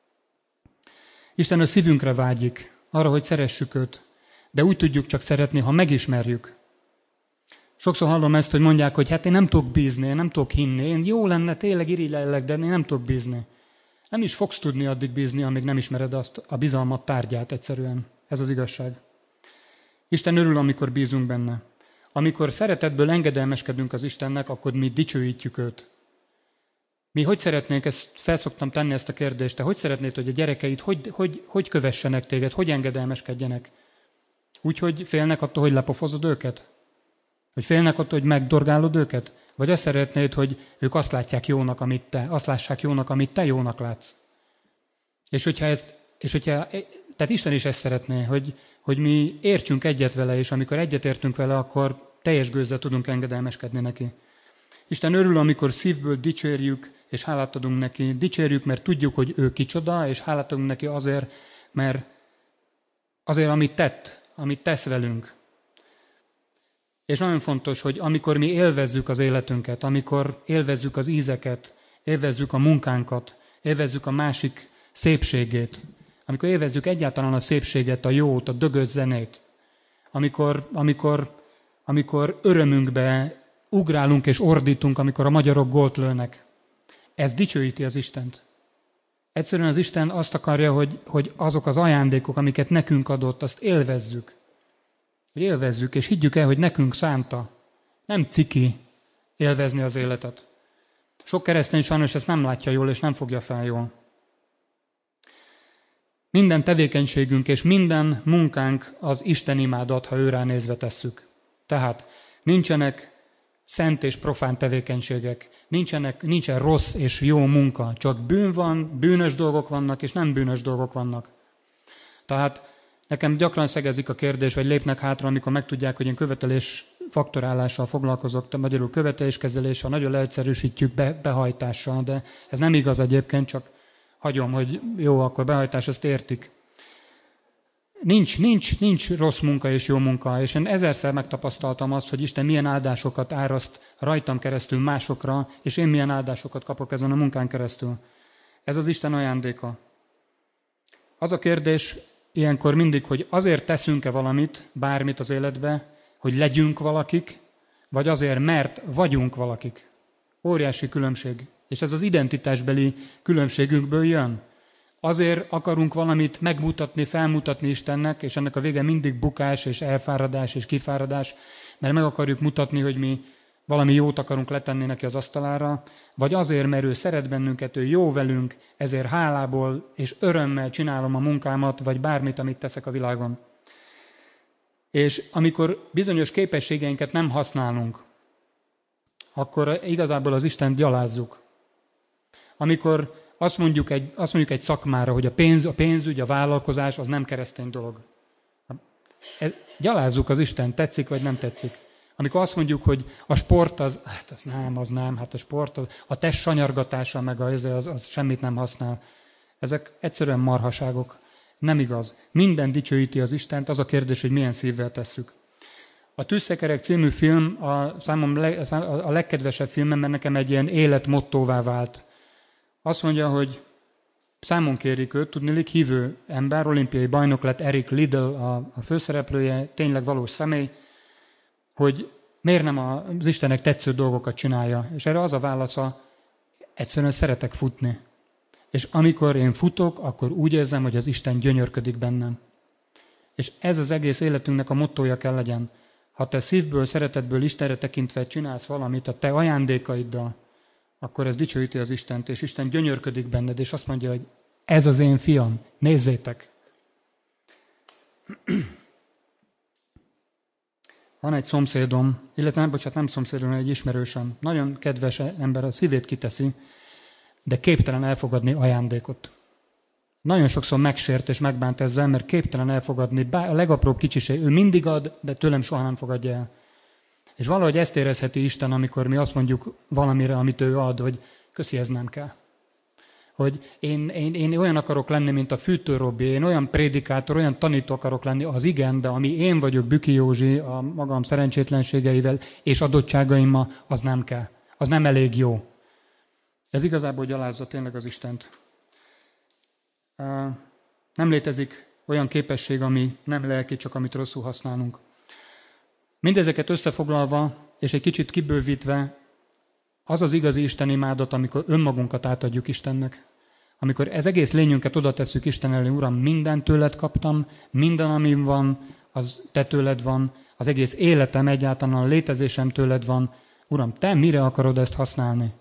[SPEAKER 1] Isten a szívünkre vágyik, arra, hogy szeressük őt, de úgy tudjuk csak szeretni, ha megismerjük. Sokszor hallom ezt, hogy mondják, hogy hát én nem tudok bízni, én nem tudok hinni, én jó lenne, tényleg irigylellek, de én nem tudok bízni. Nem is fogsz tudni addig bízni, amíg nem ismered azt a bizalmat tárgyát egyszerűen. Ez az igazság. Isten örül, amikor bízunk benne. Amikor szeretetből engedelmeskedünk az Istennek, akkor mi dicsőítjük őt. Mi hogy szeretnénk, ezt felszoktam tenni ezt a kérdést, te hogy szeretnéd, hogy a gyerekeid hogy, hogy, hogy kövessenek téged, hogy engedelmeskedjenek? Úgy, hogy félnek attól, hogy lepofozod őket? Hogy félnek attól, hogy megdorgálod őket? Vagy azt szeretnéd, hogy ők azt látják jónak, amit te, azt lássák jónak, amit te jónak látsz? És hogyha ezt, és hogyha, tehát Isten is ezt szeretné, hogy, hogy mi értsünk egyet vele, és amikor egyet értünk vele, akkor teljes gőzzel tudunk engedelmeskedni neki. Isten örül, amikor szívből dicsérjük, és hálát adunk neki. Dicsérjük, mert tudjuk, hogy ő kicsoda, és hálát adunk neki azért, mert azért, amit tett, amit tesz velünk. És nagyon fontos, hogy amikor mi élvezzük az életünket, amikor élvezzük az ízeket, élvezzük a munkánkat, élvezzük a másik szépségét, amikor élvezzük egyáltalán a szépséget, a jót, a dögös zenét, amikor, amikor, amikor örömünkbe ugrálunk és ordítunk, amikor a magyarok gólt lőnek. Ez dicsőíti az Istent. Egyszerűen az Isten azt akarja, hogy, hogy azok az ajándékok, amiket nekünk adott, azt élvezzük. Hogy élvezzük, és higgyük el, hogy nekünk szánta. Nem ciki élvezni az életet. Sok keresztény sajnos ezt nem látja jól, és nem fogja fel jól. Minden tevékenységünk és minden munkánk az Isten imádat, ha őrá nézve tesszük. Tehát nincsenek szent és profán tevékenységek, nincsenek, nincsen rossz és jó munka, csak bűn van, bűnös dolgok vannak, és nem bűnös dolgok vannak. Tehát nekem gyakran szegezik a kérdés, vagy lépnek hátra, amikor megtudják, hogy én követelés faktorálással foglalkozok, magyarul követeléskezeléssel, nagyon leegyszerűsítjük be, behajtással, de ez nem igaz egyébként, csak hagyom, hogy jó, akkor behajtás, azt értik. Nincs, nincs, nincs rossz munka és jó munka, és én ezerszer megtapasztaltam azt, hogy Isten milyen áldásokat áraszt rajtam keresztül másokra, és én milyen áldásokat kapok ezen a munkán keresztül. Ez az Isten ajándéka. Az a kérdés ilyenkor mindig, hogy azért teszünk-e valamit, bármit az életbe, hogy legyünk valakik, vagy azért, mert vagyunk valakik. Óriási különbség. És ez az identitásbeli különbségünkből jön. Azért akarunk valamit megmutatni, felmutatni Istennek, és ennek a vége mindig bukás, és elfáradás, és kifáradás, mert meg akarjuk mutatni, hogy mi valami jót akarunk letenni neki az asztalára, vagy azért, mert ő szeret bennünket, ő jó velünk, ezért hálából és örömmel csinálom a munkámat, vagy bármit, amit teszek a világon. És amikor bizonyos képességeinket nem használunk, akkor igazából az Istent gyalázzuk. Amikor azt mondjuk egy, azt mondjuk egy szakmára, hogy a, pénz, a pénzügy, a vállalkozás, az nem keresztény dolog. Gyalázzuk az Isten, tetszik vagy nem tetszik. Amikor azt mondjuk, hogy a sport az, hát az nem, az nem, hát a sport, az, a test sanyargatása meg az, az, az semmit nem használ. Ezek egyszerűen marhaságok. Nem igaz. Minden dicsőíti az Istent, az a kérdés, hogy milyen szívvel tesszük. A Tűzszekerek című film a, számom le, a legkedvesebb filmem, mert nekem egy ilyen életmottóvá vált. Azt mondja, hogy számon kérik őt, tudniillik hívő ember, olimpiai bajnok lett, Eric Liddell a, a főszereplője, tényleg valós személy, hogy miért nem az Istennek tetsző dolgokat csinálja. És erre az a válasza, egyszerűen szeretek futni. És amikor én futok, akkor úgy érzem, hogy az Isten gyönyörködik bennem. És ez az egész életünknek a mottója kell legyen. Ha te szívből, szeretetből, Istenre tekintve csinálsz valamit a te ajándékaiddal, akkor ez dicsőíti az Istent, és Isten gyönyörködik benned, és azt mondja, hogy ez az én fiam, nézzétek! Van egy szomszédom, illetve nem, bocsánat, nem szomszédom, egy ismerősöm. Nagyon kedves ember, a szívét kiteszi, de képtelen elfogadni ajándékot. Nagyon sokszor megsért és megbánt ezzel, mert képtelen elfogadni, bár a legapróbb kicsiség, ő mindig ad, de tőlem soha nem fogadja el. És valahogy ezt érezheti Isten, amikor mi azt mondjuk valamire, amit ő ad, hogy köszi, ez nem kell. Hogy én, én, én olyan akarok lenni, mint a Fűtő Robi, én olyan prédikátor, olyan tanító akarok lenni, az igen, de ami én vagyok, Büki Józsi, a magam szerencsétlenségeivel és adottságaimmal, az nem kell. Az nem elég jó. Ez igazából gyalázza tényleg az Istent. Nem létezik olyan képesség, ami nem lelki, csak amit rosszul használunk. Mindezeket összefoglalva, és egy kicsit kibővítve, az az igazi Isten imádat, amikor önmagunkat átadjuk Istennek. Amikor ez egész lényünket oda tesszük Isten elé, Uram, mindent tőled kaptam, minden, amim van, az te tőled van, az egész életem egyáltalán, a létezésem tőled van. Uram, te mire akarod ezt használni?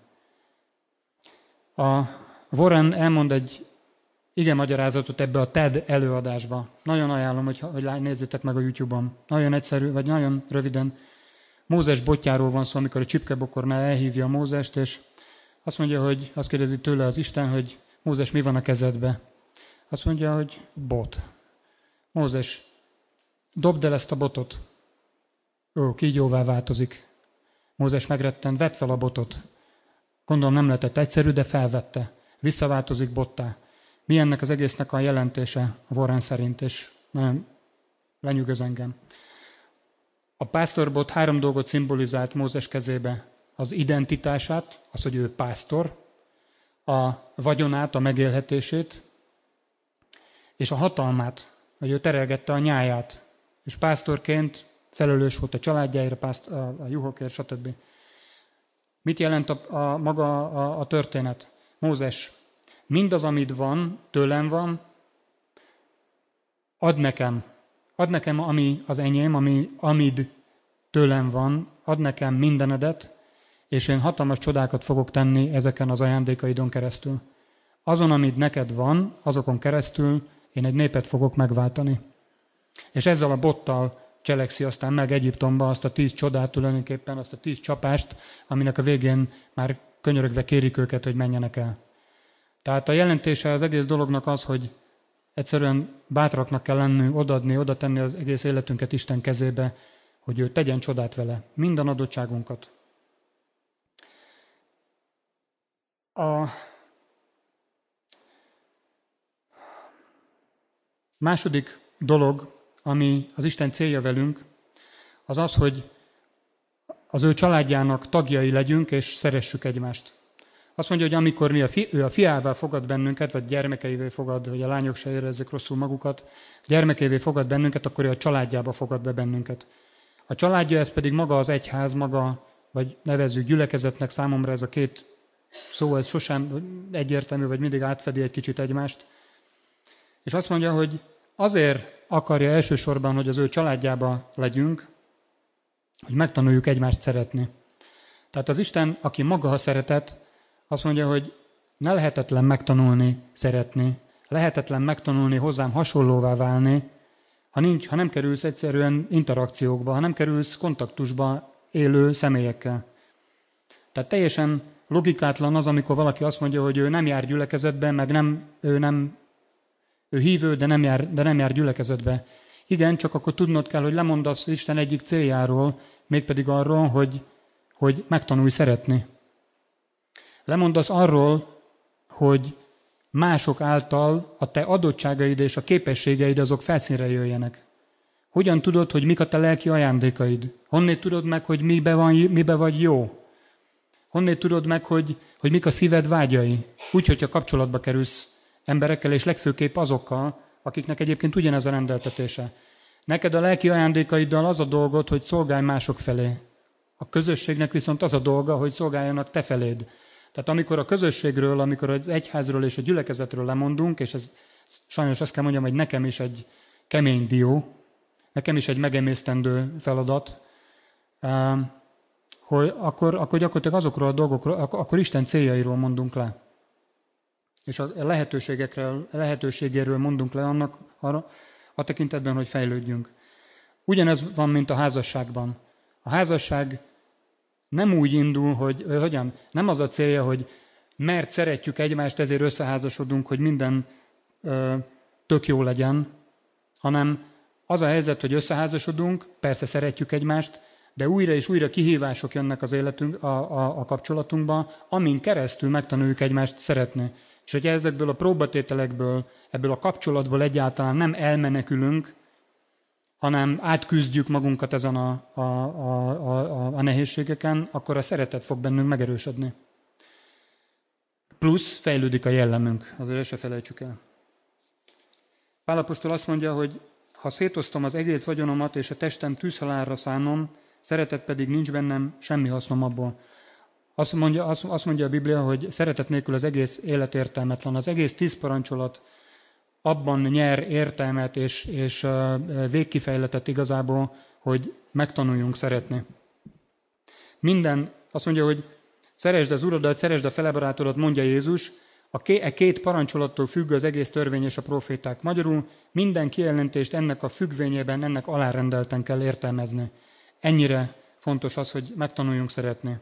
[SPEAKER 1] A Warren elmond egy ige magyarázatot ebbe a TED előadásba. Nagyon ajánlom, hogy, hogy nézzétek meg a YouTube-on. Nagyon egyszerű, vagy nagyon röviden. Mózes botjáról van szó, amikor a csipkebokornál elhívja Mózest, és azt mondja, hogy azt kérdezi tőle az Isten, hogy Mózes, mi van a kezedbe? Azt mondja, hogy bot. Mózes, dobd el ezt a botot. Ó, kígyóvá változik. Mózes megretten, vedd fel a botot. Gondolom nem lehetett egyszerű, de felvette. Visszaváltozik bottá. Mi ennek az egésznek a jelentése a Warren szerint, és nagyon lenyűgöz engem. A pásztorbot három dolgot szimbolizált Mózes kezébe. Az identitását, az, hogy ő pásztor, a vagyonát, a megélhetését, és a hatalmát, hogy ő terelgette a nyáját. És pásztorként felelős volt a családjáért, a, a juhokért, stb. Mit jelent a, a maga a, a történet? Mózes, mindaz, amit van, tőlem van, add nekem. Add nekem, ami az enyém, ami, amid tőlem van, add nekem mindenedet, és én hatalmas csodákat fogok tenni ezeken az ajándékaidon keresztül. Azon, amit neked van, azokon keresztül én egy népet fogok megváltani. És ezzel a bottal cselekszi aztán meg Egyiptomba azt a tíz csodát, tulajdonképpen azt a tíz csapást, aminek a végén már könyörögve kérik őket, hogy menjenek el. Tehát a jelentése az egész dolognak az, hogy egyszerűen bátraknak kell lennünk, odaadni, oda tenni az egész életünket Isten kezébe, hogy ő tegyen csodát vele, minden adottságunkat. A második dolog, ami az Isten célja velünk, az az, hogy az ő családjának tagjai legyünk, és szeressük egymást. Azt mondja, hogy amikor mi a fi, ő a fiával fogad bennünket, vagy gyermekeivé fogad, hogy a lányok se érezzék rosszul magukat, gyermekeivé fogad bennünket, akkor ő a családjába fogad be bennünket. A családja ez pedig maga az egyház, maga, vagy nevezzük gyülekezetnek, számomra ez a két szó, ez sosem egyértelmű, vagy mindig átfedi egy kicsit egymást. És azt mondja, hogy azért akarja elsősorban, hogy az ő családjába legyünk, hogy megtanuljuk egymást szeretni. Tehát az Isten, aki maga a szeretet, azt mondja, hogy ne lehetetlen megtanulni szeretni, lehetetlen megtanulni hozzám hasonlóvá válni, ha, nincs, ha nem kerülsz egyszerűen interakciókba, ha nem kerülsz kontaktusba élő személyekkel. Tehát teljesen logikátlan az, amikor valaki azt mondja, hogy ő nem jár gyülekezetbe, meg nem, ő nem ő hívő, de nem, jár, de nem jár gyülekezetbe. Igen, csak akkor tudnod kell, hogy lemondasz Isten egyik céljáról, mégpedig arról, hogy, hogy megtanulj szeretni. Lemondasz arról, hogy mások által a te adottságaid és a képességeid azok felszínre jöjjenek. Hogyan tudod, hogy mik a te lelki ajándékaid? Honnét tudod meg, hogy mibe, van, mibe vagy jó? Honnét tudod meg, hogy, hogy mik a szíved vágyai? Úgy, hogyha kapcsolatba kerülsz emberekkel, és legfőképp azokkal, akiknek egyébként ugyanez a rendeltetése. Neked a lelki ajándékaiddal az a dolgod, hogy szolgálj mások felé. A közösségnek viszont az a dolga, hogy szolgáljanak te feléd. Tehát amikor a közösségről, amikor az egyházról és a gyülekezetről lemondunk, és ez sajnos azt kell mondjam, hogy nekem is egy kemény dió, nekem is egy megemésztendő feladat, hogy akkor, akkor gyakorlatilag azokról a dolgokról, akkor Isten céljairól mondunk le. És a lehetőségekről, lehetőségéről mondunk le annak arra, a tekintetben, hogy fejlődjünk. Ugyanez van, mint a házasságban. A házasság nem úgy indul, hogy hogyan, nem az a célja, hogy mert szeretjük egymást, ezért összeházasodunk, hogy minden ö, tök jó legyen, hanem az a helyzet, hogy összeházasodunk, persze szeretjük egymást, de újra és újra kihívások jönnek az életünk, a, a, a kapcsolatunkba, amin keresztül megtanuljuk egymást szeretni. És hogyha ezekből a próbatételekből, ebből a kapcsolatból egyáltalán nem elmenekülünk, hanem átküzdjük magunkat ezen a, a, a, a, a nehézségeken, akkor a szeretet fog bennünk megerősödni. Plusz fejlődik a jellemünk, azért se felejtsük el. Pál apostol azt mondja, hogy ha szétosztom az egész vagyonomat, és a testem tűzhalálra szánom, szeretet pedig nincs bennem, semmi hasznom abból. Azt mondja, azt, azt mondja a Biblia, hogy szeretet nélkül az egész élet értelmetlen. Az egész tíz parancsolat abban nyer értelmet és, és végkifejletet igazából, hogy megtanuljunk szeretni. Minden, azt mondja, hogy szeresd az Uradat, szeresd a felebarátodat, mondja Jézus, a két parancsolattól függ az egész törvény és a proféták. Magyarul minden kijelentést ennek a függvényében, ennek alárendelten kell értelmezni. Ennyire fontos az, hogy megtanuljunk szeretni.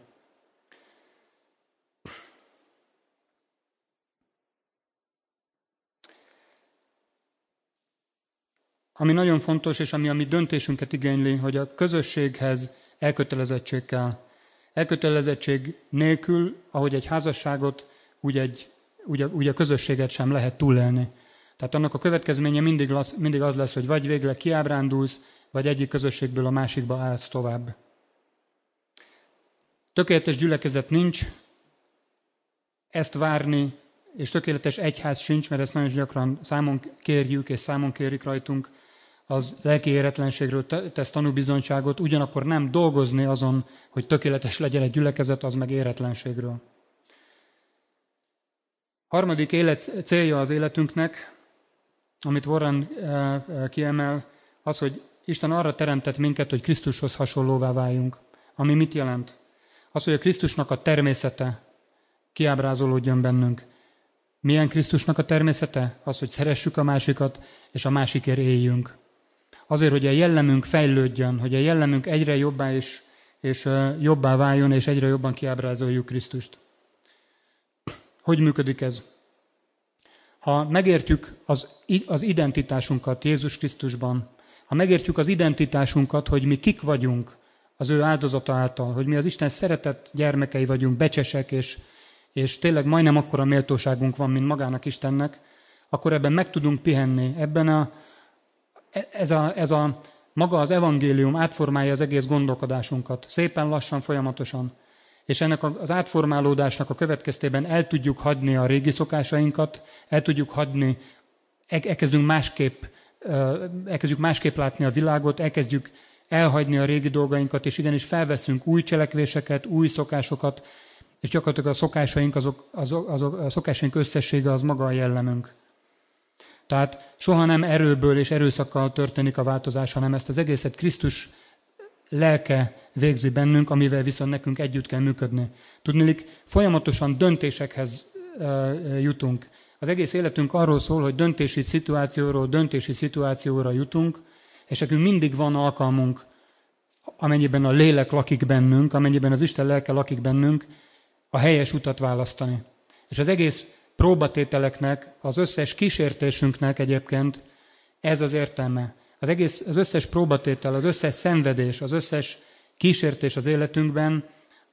[SPEAKER 1] Ami nagyon fontos, és ami a mi döntésünket igényli, hogy a közösséghez elkötelezettség kell. Elkötelezettség nélkül, ahogy egy házasságot, úgy, egy, úgy, a, úgy a közösséget sem lehet túlélni. Tehát annak a következménye mindig, lesz, mindig az lesz, hogy vagy végleg kiábrándulsz, vagy egyik közösségből a másikba állsz tovább. Tökéletes gyülekezet nincs, ezt várni, és tökéletes egyház sincs, mert ezt nagyon gyakran számon kérjük, és számon kérik rajtunk, az lelki éretlenségről tesz tanúbizonyságot, ugyanakkor nem dolgozni azon, hogy tökéletes legyen egy gyülekezet, az meg éretlenségről. Harmadik élet, célja az életünknek, amit Warren kiemel, az, hogy Isten arra teremtett minket, hogy Krisztushoz hasonlóvá váljunk. Ami mit jelent? Az, hogy a Krisztusnak a természete kiábrázolódjon bennünk. Milyen Krisztusnak a természete? Az, hogy szeressük a másikat, és a másikért éljünk. Azért, hogy a jellemünk fejlődjön, hogy a jellemünk egyre jobbá és, és jobbá váljon, és egyre jobban kiábrázoljuk Krisztust. Hogy működik ez? Ha megértjük az, az identitásunkat Jézus Krisztusban, ha megértjük az identitásunkat, hogy mi kik vagyunk az ő áldozata által, hogy mi az Isten szeretett gyermekei vagyunk, becsesek, és, és tényleg majdnem akkora méltóságunk van, mint magának Istennek, akkor ebben meg tudunk pihenni. Ebben a, ez, a, ez a maga az evangélium átformálja az egész gondolkodásunkat. Szépen lassan, folyamatosan. És ennek az átformálódásnak a következtében el tudjuk hagyni a régi szokásainkat, el tudjuk hagyni, elkezdünk másképp, elkezdjük másképp látni a világot, elkezdjük elhagyni a régi dolgainkat, és igenis felveszünk új cselekvéseket, új szokásokat, és gyakorlatilag a szokásaink, azok, azok, azok, a szokásaink összessége az maga a jellemünk. Tehát soha nem erőből és erőszakkal történik a változás, hanem ezt az egészet Krisztus lelke végzi bennünk, amivel viszont nekünk együtt kell működni. Tudniillik, folyamatosan döntésekhez uh, jutunk. Az egész életünk arról szól, hogy döntési szituációról döntési szituációra jutunk, és nekünk mindig van alkalmunk, amennyiben a lélek lakik bennünk, amennyiben az Isten lelke lakik bennünk, a helyes utat választani. És az egész próbatételeknek, az összes kísértésünknek egyébként ez az értelme. Az egész, az összes próbatétel, az összes szenvedés, az összes kísértés az életünkben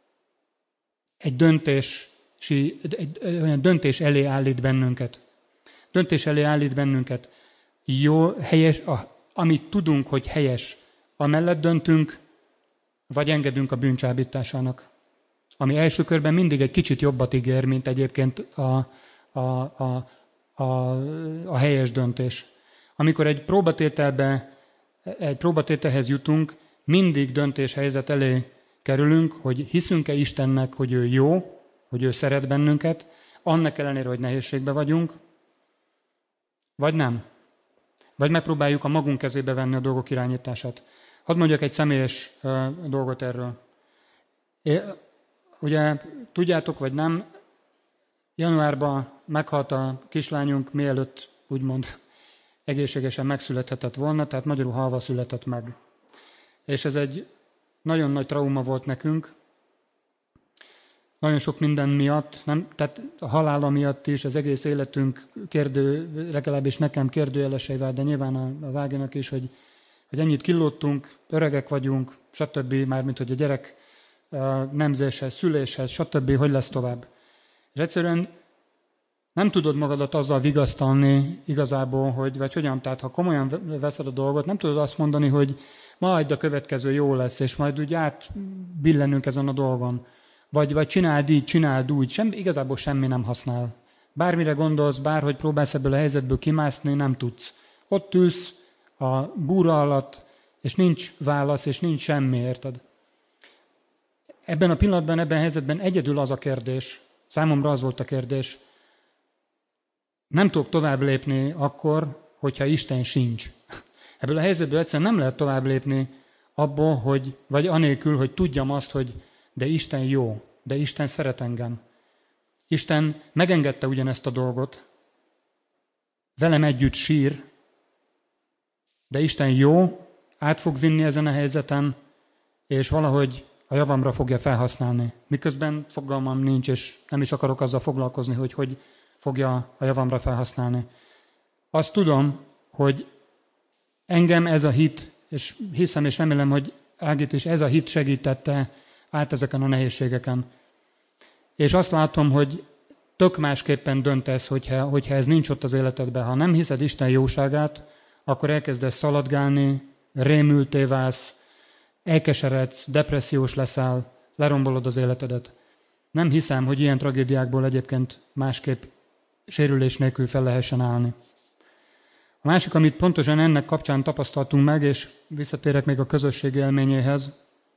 [SPEAKER 1] egy döntési, egy olyan döntés elé állít bennünket. Döntés elé állít bennünket. Jó, helyes, a, amit tudunk, hogy helyes, amellett döntünk, vagy engedünk a bűncsábításának. Ami első körben mindig egy kicsit jobbat ígér, mint egyébként a, a, a, a, a helyes döntés. Amikor egy próbatételbe, egy próbatételhez jutunk, mindig döntéshelyzet elé kerülünk, hogy hiszünk-e Istennek, hogy ő jó, hogy ő szeret bennünket, annak ellenére, hogy nehézségbe vagyunk, vagy nem. Vagy megpróbáljuk a magunk kezébe venni a dolgok irányítását. Hadd mondjak egy személyes uh, dolgot erről. É, ugye tudjátok, vagy nem, januárban meghalt a kislányunk, mielőtt úgymond egészségesen megszülethetett volna, tehát magyarul halva született meg. És ez egy nagyon nagy trauma volt nekünk, nagyon sok minden miatt, nem, tehát a halála miatt is, az egész életünk kérdő, legalábbis nekem kérdőjelesei vált, de nyilván az Áginak is, hogy, hogy ennyit kilódtunk, öregek vagyunk, stb., mármint hogy a gyerek nemzéshez, szüléshez, stb., hogy lesz tovább. És egyszerűen nem tudod magadat azzal vigasztalni igazából, hogy, vagy hogyan, tehát ha komolyan veszed a dolgot, nem tudod azt mondani, hogy majd a következő jó lesz, és majd úgy átbillenünk ezen a dolgon. Vagy, vagy csináld így, csináld úgy, sem, igazából semmi nem használ. Bármire gondolsz, bárhogy próbálsz ebből a helyzetből kimászni, nem tudsz. Ott ülsz a búra alatt, és nincs válasz, és nincs semmi, érted? Ebben a pillanatban, ebben a helyzetben egyedül az a kérdés, számomra az volt a kérdés, nem tudok tovább lépni akkor, hogyha Isten sincs. Ebből a helyzetből egyszerűen nem lehet tovább lépni abból, hogy, vagy anélkül, hogy tudjam azt, hogy de Isten jó, de Isten szeret engem. Isten megengedte ugyanezt a dolgot, velem együtt sír, de Isten jó, át fog vinni ezen a helyzeten, és valahogy a javamra fogja felhasználni. Miközben fogalmam nincs, és nem is akarok azzal foglalkozni, hogy hogy fogja a javamra felhasználni. Azt tudom, hogy engem ez a hit, és hiszem és remélem, hogy Ágit is ez a hit segítette át ezeken a nehézségeken. És azt látom, hogy tök másképpen döntesz, hogyha, hogyha ez nincs ott az életedben. Ha nem hiszed Isten jóságát, akkor elkezdesz szaladgálni, rémülté válsz, elkeseredsz, depressziós leszel, lerombolod az életedet. Nem hiszem, hogy ilyen tragédiákból egyébként másképp sérülés nélkül fel lehessen állni. A másik, amit pontosan ennek kapcsán tapasztaltunk meg, és visszatérek még a közösség élményéhez,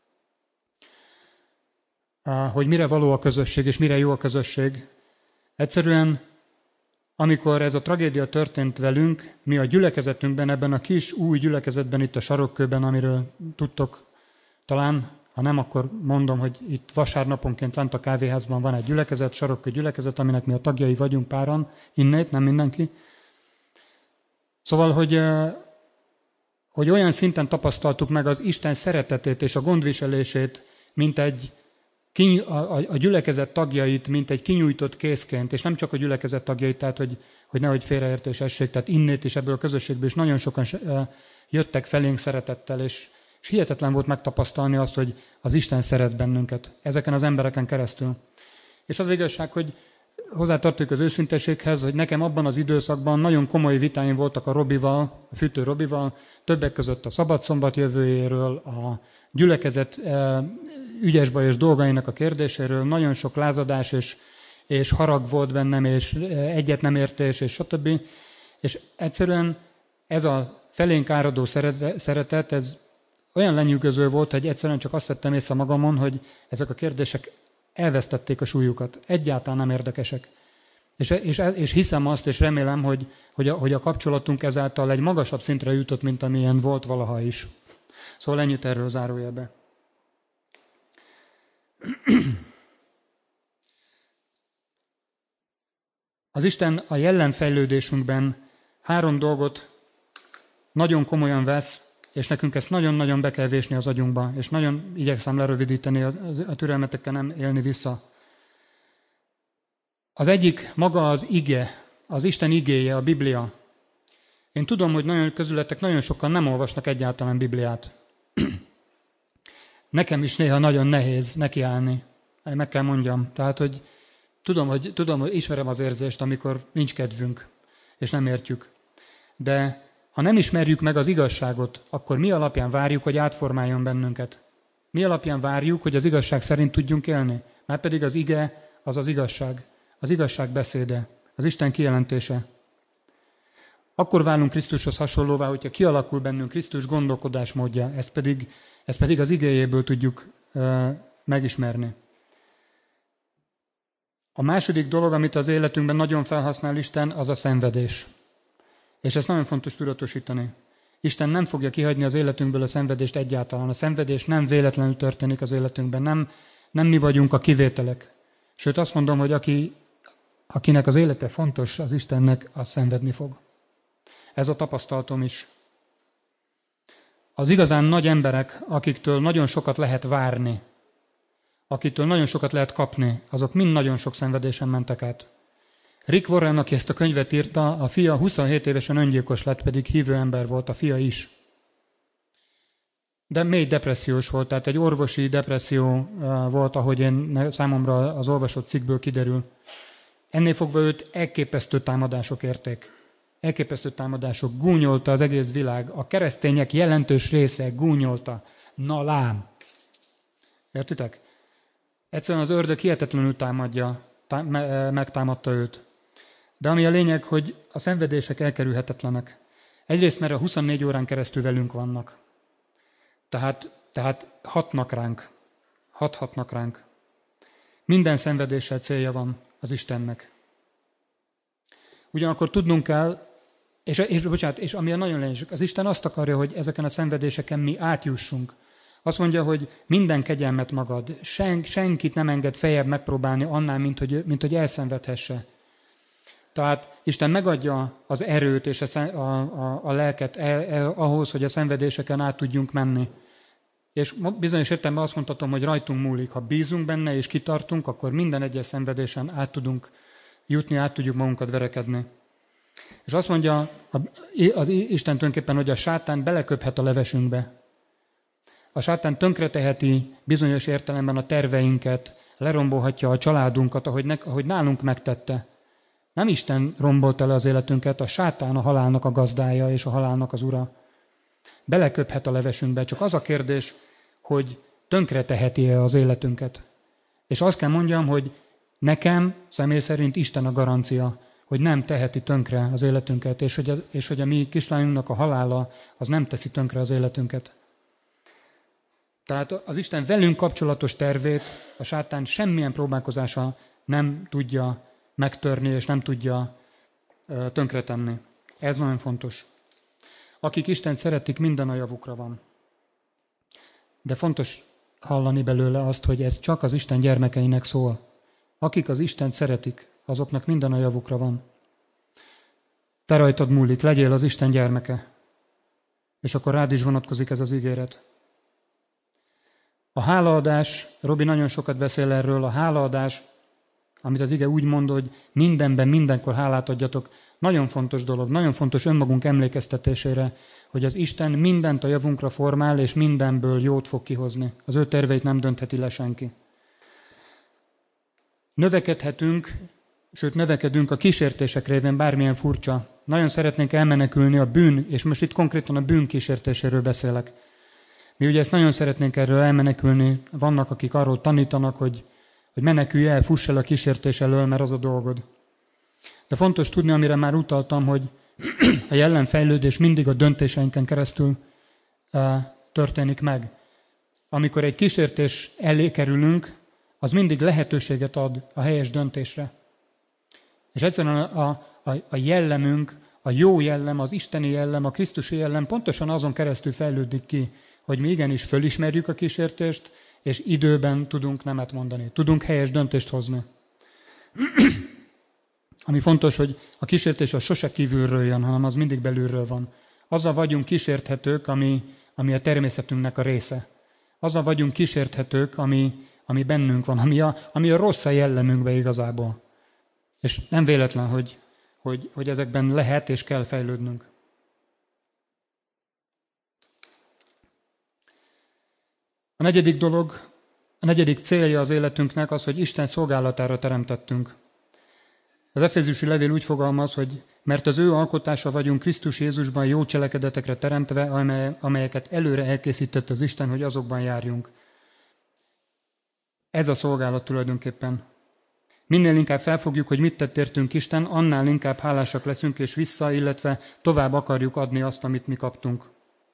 [SPEAKER 1] hogy mire való a közösség, és mire jó a közösség. Egyszerűen, amikor ez a tragédia történt velünk, mi a gyülekezetünkben, ebben a kis új gyülekezetben itt a sarokkőben, amiről tudtok talán, Ha nem, akkor mondom, hogy itt vasárnaponként lent a kávéházban van egy gyülekezet, sarokkő gyülekezet, aminek mi a tagjai vagyunk páran, innét, nem mindenki. Szóval, hogy, hogy olyan szinten tapasztaltuk meg az Isten szeretetét és a gondviselését, mint egy a, a gyülekezet tagjait, mint egy kinyújtott kézként, és nem csak a gyülekezet tagjait, tehát hogy, hogy nehogy félreértés essék, tehát innét is ebből a közösségből is nagyon sokan jöttek felénk szeretettel, és, és hihetetlen volt megtapasztalni azt, hogy az Isten szeret bennünket ezeken az embereken keresztül. És az igazság, hogy hozzátartozik az őszinteséghez, hogy nekem abban az időszakban nagyon komoly vitáim voltak a Robival, a Fűtő Robival, többek között a szabadszombat jövőjéről, a gyülekezet ügyesbajos dolgainak a kérdéséről, nagyon sok lázadás és, és harag volt bennem, és egyet nem értés, és stb. És egyszerűen ez a felénk áradó szeretet, ez olyan lenyűgöző volt, hogy egyszerűen csak azt vettem észre magamon, hogy ezek a kérdések elvesztették a súlyukat, egyáltalán nem érdekesek. És, és, és hiszem azt, és remélem, hogy, hogy, a, hogy a kapcsolatunk ezáltal egy magasabb szintre jutott, mint amilyen volt valaha is. Szóval ennyit erről zárójelbe. Az Isten a jelen fejlődésünkben három dolgot nagyon komolyan vesz, és nekünk ezt nagyon-nagyon be kell vésni az agyunkba, és nagyon igyekszem lerövidíteni, a, a türelmetekkel nem élni vissza. Az egyik maga az ige, az Isten igéje, a Biblia. Én tudom, hogy nagyon közületek nagyon sokan nem olvasnak egyáltalán Bibliát. Nekem is néha nagyon nehéz nekiállni, meg kell mondjam. Tehát, hogy tudom, hogy tudom, hogy ismerem az érzést, amikor nincs kedvünk, és nem értjük. De ha nem ismerjük meg az igazságot, akkor mi alapján várjuk, hogy átformáljon bennünket? Mi alapján várjuk, hogy az igazság szerint tudjunk élni? Márpedig az ige az az igazság. Az igazság beszéde, az Isten kijelentése. Akkor válunk Krisztushoz hasonlóvá, hogyha kialakul bennünk Krisztus gondolkodásmódja, ezt pedig, ezt pedig az igéjéből tudjuk uh, megismerni. A második dolog, amit az életünkben nagyon felhasznál Isten, az a szenvedés. És ezt nagyon fontos tudatosítani. Isten nem fogja kihagyni az életünkből a szenvedést egyáltalán. A szenvedés nem véletlenül történik az életünkben, nem, nem mi vagyunk a kivételek. Sőt, azt mondom, hogy aki, akinek az élete fontos az Istennek, az szenvedni fog. Ez a tapasztalatom is. Az igazán nagy emberek, akiktől nagyon sokat lehet várni, akitől nagyon sokat lehet kapni, azok mind nagyon sok szenvedésen mentek át. Rick Warren, aki ezt a könyvet írta, a fia huszonhét évesen öngyilkos lett, pedig hívő ember volt, a fia is. De mély depressziós volt, tehát egy orvosi depresszió volt, ahogy én számomra az olvasott cikkből kiderül. Ennél fogva őt elképesztő támadások érték. Elképesztő támadások, gúnyolta az egész világ. A keresztények jelentős része gúnyolta. Na lám! Értitek? Egyszerűen az ördög hihetetlenül támadja, tá- me- megtámadta őt. De ami a lényeg, hogy a szenvedések elkerülhetetlenek. Egyrészt, mert a huszonnégy órán keresztül velünk vannak. Tehát, tehát hatnak ránk. Hathatnak ránk. Minden szenvedéssel célja van az Istennek. Ugyanakkor tudnunk kell, és, és, bocsánat, és ami a nagyon lényeg, az Isten azt akarja, hogy ezeken a szenvedéseken mi átjussunk. Azt mondja, hogy minden kegyelmet magad, sen, senkit nem enged feljebb megpróbálni annál, mint hogy, mint hogy elszenvedhesse. Tehát Isten megadja az erőt és a, a, a, a lelket e, e, ahhoz, hogy a szenvedéseken át tudjunk menni. És bizonyos értelemben azt mondhatom, hogy rajtunk múlik. Ha bízunk benne és kitartunk, akkor minden egyes szenvedésen át tudunk jutni, át tudjuk magunkat verekedni. És azt mondja az Isten tulajdonképpen, hogy a sátán beleköphet a levesünkbe. A sátán tönkreteheti bizonyos értelemben a terveinket, lerombolhatja a családunkat, ahogy, ne, ahogy nálunk megtette. Nem Isten rombolt el az életünket, a sátán a halálnak a gazdája és a halálnak az ura. Beleköphet a levesünkbe, csak az a kérdés, hogy tönkreteheti-e az életünket. És azt kell mondjam, hogy nekem személy szerint Isten a garancia, hogy nem teheti tönkre az életünket, és hogy a, és hogy a mi kislányunknak a halála az nem teszi tönkre az életünket. Tehát az Isten velünk kapcsolatos tervét a sátán semmilyen próbálkozása nem tudja megtörni, és nem tudja tönkretenni. Ez nagyon fontos. Akik Istent szeretik, minden a javukra van. De fontos hallani belőle azt, hogy ez csak az Isten gyermekeinek szól. Akik az Istent szeretik, azoknak minden a javukra van. Te rajtad múlik, legyél az Isten gyermeke. És akkor rád is vonatkozik ez az ígéret. A hálaadás, Robi nagyon sokat beszél erről, a hálaadás, amit az ige úgy mond, hogy mindenben, mindenkor hálát adjatok, nagyon fontos dolog, nagyon fontos önmagunk emlékeztetésére, hogy az Isten mindent a javunkra formál, és mindenből jót fog kihozni. Az ő terveit nem döntheti le senki. Növekedhetünk, sőt növekedünk a kísértések révén, bármilyen furcsa. Nagyon szeretnénk elmenekülni a bűn, és most itt konkrétan a bűn kísértéséről beszélek. Mi ugye ezt nagyon szeretnénk erről elmenekülni, vannak, akik arról tanítanak, hogy, hogy menekülj el, fuss el a kísértés elől, mert az a dolgod. De fontos tudni, amire már utaltam, hogy a jelenfejlődés mindig a döntéseinken keresztül uh, történik meg. Amikor egy kísértés elé kerülünk, az mindig lehetőséget ad a helyes döntésre. És egyszerűen a, a, a jellemünk, a jó jellem, az isteni jellem, a krisztusi jellem pontosan azon keresztül fejlődik ki, hogy mi igenis fölismerjük a kísértést, és időben tudunk nemet mondani. Tudunk helyes döntést hozni. Ami fontos, hogy a kísértés az sose kívülről jön, hanem az mindig belülről van. Azzal vagyunk kísérthetők, ami, ami a természetünknek a része. Azzal vagyunk kísérthetők, ami, ami bennünk van, ami a, ami a rossz a jellemünkbe igazából. És nem véletlen, hogy, hogy, hogy ezekben lehet és kell fejlődnünk. A negyedik dolog, a negyedik célja az életünknek az, hogy Isten szolgálatára teremtettünk. Az Efézusi levél úgy fogalmaz, hogy mert az ő alkotása vagyunk Krisztus Jézusban jó cselekedetekre teremtve, amelyeket előre elkészített az Isten, hogy azokban járjunk. Ez a szolgálat tulajdonképpen. Minél inkább felfogjuk, hogy mit tett értünk Isten, annál inkább hálásak leszünk, és vissza, illetve tovább akarjuk adni azt, amit mi kaptunk.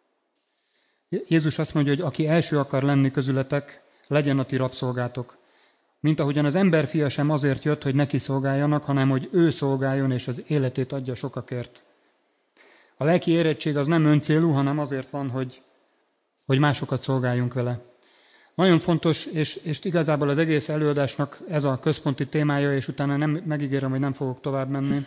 [SPEAKER 1] Jézus azt mondja, hogy aki első akar lenni közületek, legyen a ti rabszolgátok. Mint ahogyan az emberfia sem azért jött, hogy neki szolgáljanak, hanem hogy ő szolgáljon, és az életét adja sokakért. A lelki érettség az nem öncélú, hanem azért van, hogy, hogy másokat szolgáljunk vele. Nagyon fontos, és, és igazából az egész előadásnak ez a központi témája, és utána nem, megígérem, hogy nem fogok tovább menni,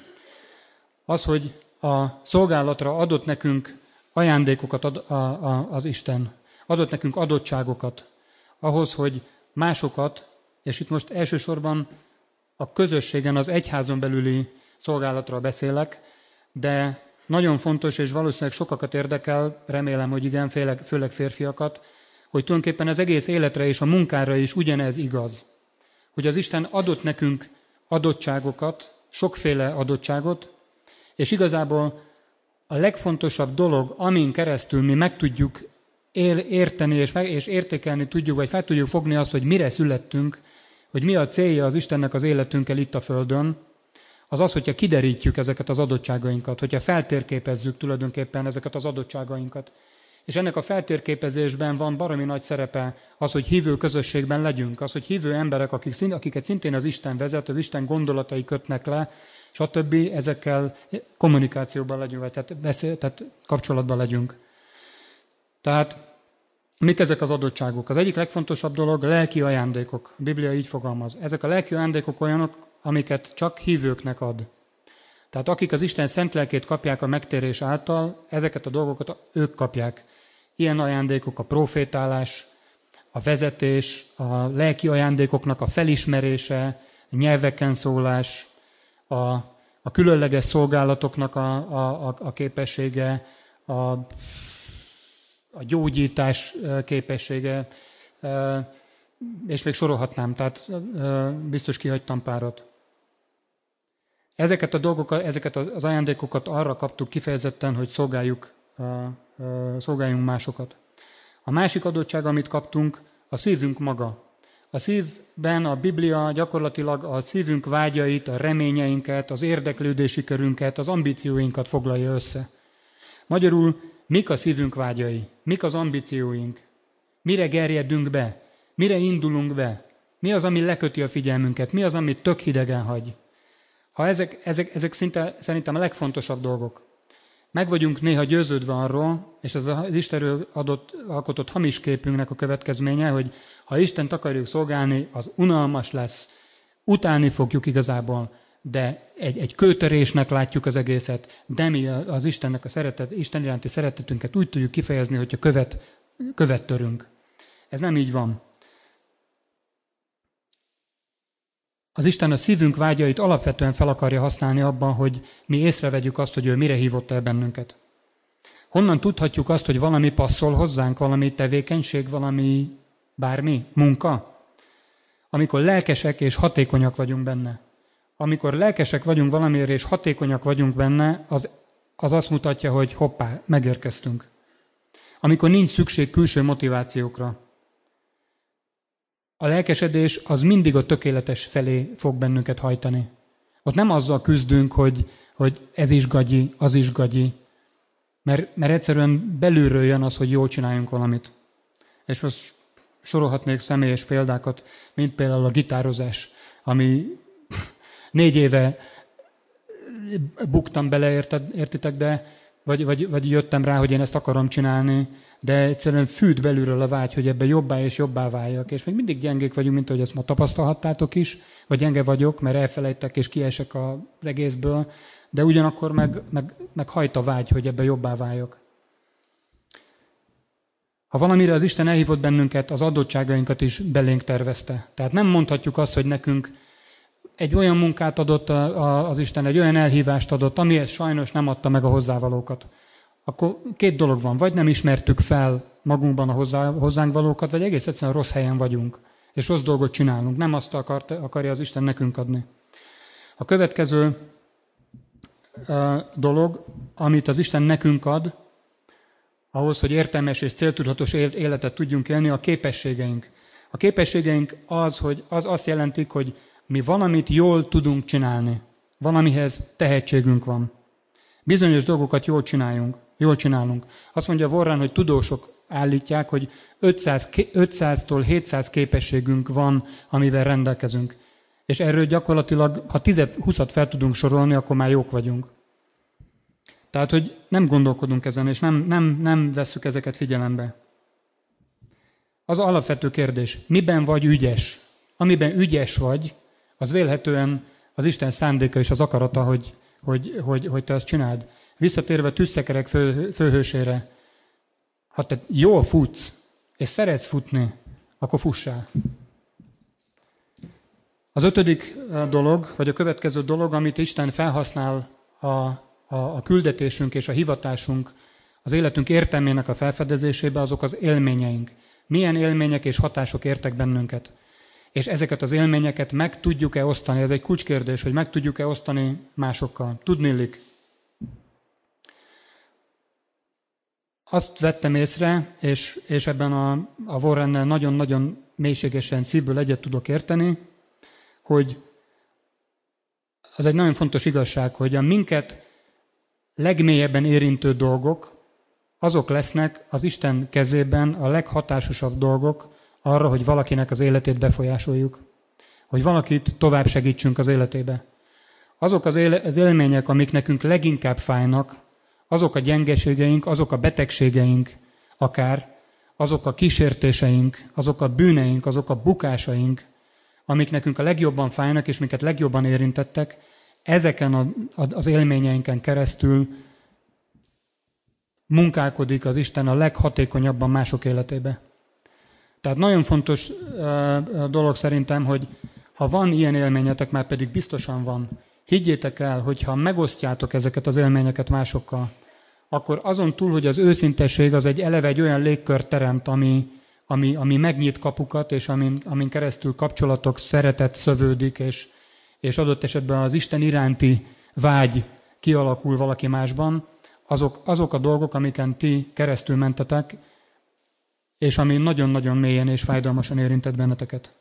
[SPEAKER 1] az, hogy a szolgálatra adott nekünk ajándékokat ad, a, a, az Isten. Adott nekünk adottságokat ahhoz, hogy másokat, és itt most elsősorban a közösségen, az egyházon belüli szolgálatra beszélek, de nagyon fontos, és valószínűleg sokakat érdekel, remélem, hogy igen, főleg, főleg férfiakat, hogy tulajdonképpen az egész életre és a munkára is ugyanez igaz. Hogy az Isten adott nekünk adottságokat, sokféle adottságot, és igazából a legfontosabb dolog, amin keresztül mi meg tudjuk érteni és, meg, és értékelni tudjuk, vagy fel tudjuk fogni azt, hogy mire születtünk, hogy mi a célja az Istennek az életünkkel itt a Földön, az az, hogyha kiderítjük ezeket az adottságainkat, hogyha feltérképezzük tulajdonképpen ezeket az adottságainkat. És ennek a feltérképezésben van baromi nagy szerepe az, hogy hívő közösségben legyünk, az, hogy hívő emberek, akik, akiket szintén az Isten vezet, az Isten gondolatai kötnek le, stb. Ezekkel kommunikációban legyünk, tehát, beszél, tehát kapcsolatban legyünk. Tehát mik ezek az adottságok? Az egyik legfontosabb dolog lelki ajándékok. A Biblia így fogalmaz. Ezek a lelki ajándékok olyanok, amiket csak hívőknek ad. Tehát akik az Isten szent lelkét kapják a megtérés által, ezeket a dolgokat ők kapják. Ilyen ajándékok a profétálás, a vezetés, a lelki ajándékoknak a felismerése, a nyelveken szólás, a, a különleges szolgálatoknak a, a, a képessége, a, a gyógyítás képessége, és még sorolhatnám, tehát biztos kihagytam párat. Ezeket a dolgokat, ezeket az ajándékokat arra kaptuk kifejezetten, hogy szolgáljuk, szolgáljunk másokat. A másik adottság, amit kaptunk, a szívünk maga. A szívben a Biblia gyakorlatilag a szívünk vágyait, a reményeinket, az érdeklődési körünket, az ambícióinkat foglalja össze. Magyarul, mik a szívünk vágyai? Mik az ambícióink? Mire gerjedünk be? Mire indulunk be? Mi az, ami leköti a figyelmünket? Mi az, ami tök hidegen hagy? Ha ezek, ezek, ezek szinte szerintem a legfontosabb dolgok. Meg vagyunk néha győződve arról, és ez az Istenről adott, alkotott hamis képünknek a következménye, hogy ha Istent akarjuk szolgálni, az unalmas lesz, utálni fogjuk igazából, de egy, egy kőtörésnek látjuk az egészet, de mi az Istennek a szeretet, Isten iránti szeretetünket úgy tudjuk kifejezni, hogyha követ, követ törünk. Ez nem így van. Az Isten a szívünk vágyait alapvetően fel akarja használni abban, hogy mi észrevegyük azt, hogy ő mire hívott el bennünket. Honnan tudhatjuk azt, hogy valami passzol hozzánk, valami tevékenység, valami bármi, munka? Amikor lelkesek és hatékonyak vagyunk benne. Amikor lelkesek vagyunk valamiért és hatékonyak vagyunk benne, az, az azt mutatja, hogy hoppá, megérkeztünk. Amikor nincs szükség külső motivációkra. A lelkesedés az mindig a tökéletes felé fog bennünket hajtani. Ott nem azzal küzdünk, hogy, hogy ez is gagyi, az is gagyi, mert, mert egyszerűen belülről jön az, hogy jól csináljunk valamit. És most sorolhatnék személyes példákat, mint például a gitározás, ami négy éve buktam bele, érted, értitek, de vagy, vagy, vagy jöttem rá, hogy én ezt akarom csinálni, de egyszerűen fűt belülről a vágy, hogy ebbe jobbá és jobbá váljak. És még mindig gyengék vagyunk, mint ahogy ezt ma tapasztalhattátok is, vagy gyenge vagyok, mert elfelejtek és kiesek az egészből, de ugyanakkor meg, meg, meg hajt a vágy, hogy ebbe jobbá váljak. Ha valamire az Isten elhívott bennünket, az adottságainkat is belénk tervezte. Tehát nem mondhatjuk azt, hogy nekünk egy olyan munkát adott az Isten, egy olyan elhívást adott, amihez sajnos nem adta meg a hozzávalókat. Akkor két dolog van, vagy nem ismertük fel magunkban a hozzá, hozzánk valókat, vagy egész egyszerűen rossz helyen vagyunk, és rossz dolgot csinálunk. Nem azt akart, akarja az Isten nekünk adni. A következő uh, dolog, amit az Isten nekünk ad, ahhoz, hogy értelmes és céltudatos életet tudjunk élni, a képességeink. A képességeink az, hogy az azt jelentik, hogy mi valamit jól tudunk csinálni. Valamihez tehetségünk van. Bizonyos dolgokat jól csináljunk, jól csinálunk. Azt mondja Warren, hogy tudósok állítják, hogy ötszáztól hétszáz képességünk van, amivel rendelkezünk. És erről gyakorlatilag, ha tíz-húszat fel tudunk sorolni, akkor már jók vagyunk. Tehát, hogy nem gondolkodunk ezen, és nem, nem, nem vesszük ezeket figyelembe. Az alapvető kérdés, miben vagy ügyes? Amiben ügyes vagy, az vélhetően az Isten szándéka és az akarata, hogy, hogy, hogy, hogy te azt csináld. Visszatérve tűzszekerek fő, főhősére, ha te jól futsz, és szeretsz futni, akkor fussál. Az ötödik dolog, vagy a következő dolog, amit Isten felhasznál a, a, a küldetésünk és a hivatásunk, az életünk értelmének a felfedezésébe, azok az élményeink. Milyen élmények és hatások értek bennünket. És ezeket az élményeket meg tudjuk-e osztani? Ez egy kulcskérdés, hogy meg tudjuk-e osztani másokkal. Tudniillik. Azt vettem észre, és, és ebben a, a Warrennel nagyon-nagyon mélységesen szívből egyet tudok érteni, hogy az egy nagyon fontos igazság, hogy a minket legmélyebben érintő dolgok, azok lesznek az Isten kezében a leghatásosabb dolgok arra, hogy valakinek az életét befolyásoljuk. Hogy valakit tovább segítsünk az életébe. Azok az, éle, az élmények, amik nekünk leginkább fájnak, azok a gyengeségeink, azok a betegségeink, akár, azok a kísértéseink, azok a bűneink, azok a bukásaink, amik nekünk a legjobban fájnak, és minket legjobban érintettek, ezeken a, az élményeinken keresztül munkálkodik az Isten a leghatékonyabban mások életébe. Tehát nagyon fontos uh, dolog szerintem, hogy ha van ilyen élményetek, már pedig biztosan van, higgyétek el, hogy ha megosztjátok ezeket az élményeket másokkal, akkor azon túl, hogy az őszintesség az egy eleve egy olyan légkört teremt, ami, ami, ami megnyit kapukat, és amin, amin keresztül kapcsolatok, szeretet szövődik, és, és adott esetben az Isten iránti vágy kialakul valaki másban, azok, azok a dolgok, amiken ti keresztül mentetek, és ami nagyon-nagyon mélyen és fájdalmasan érintett benneteket.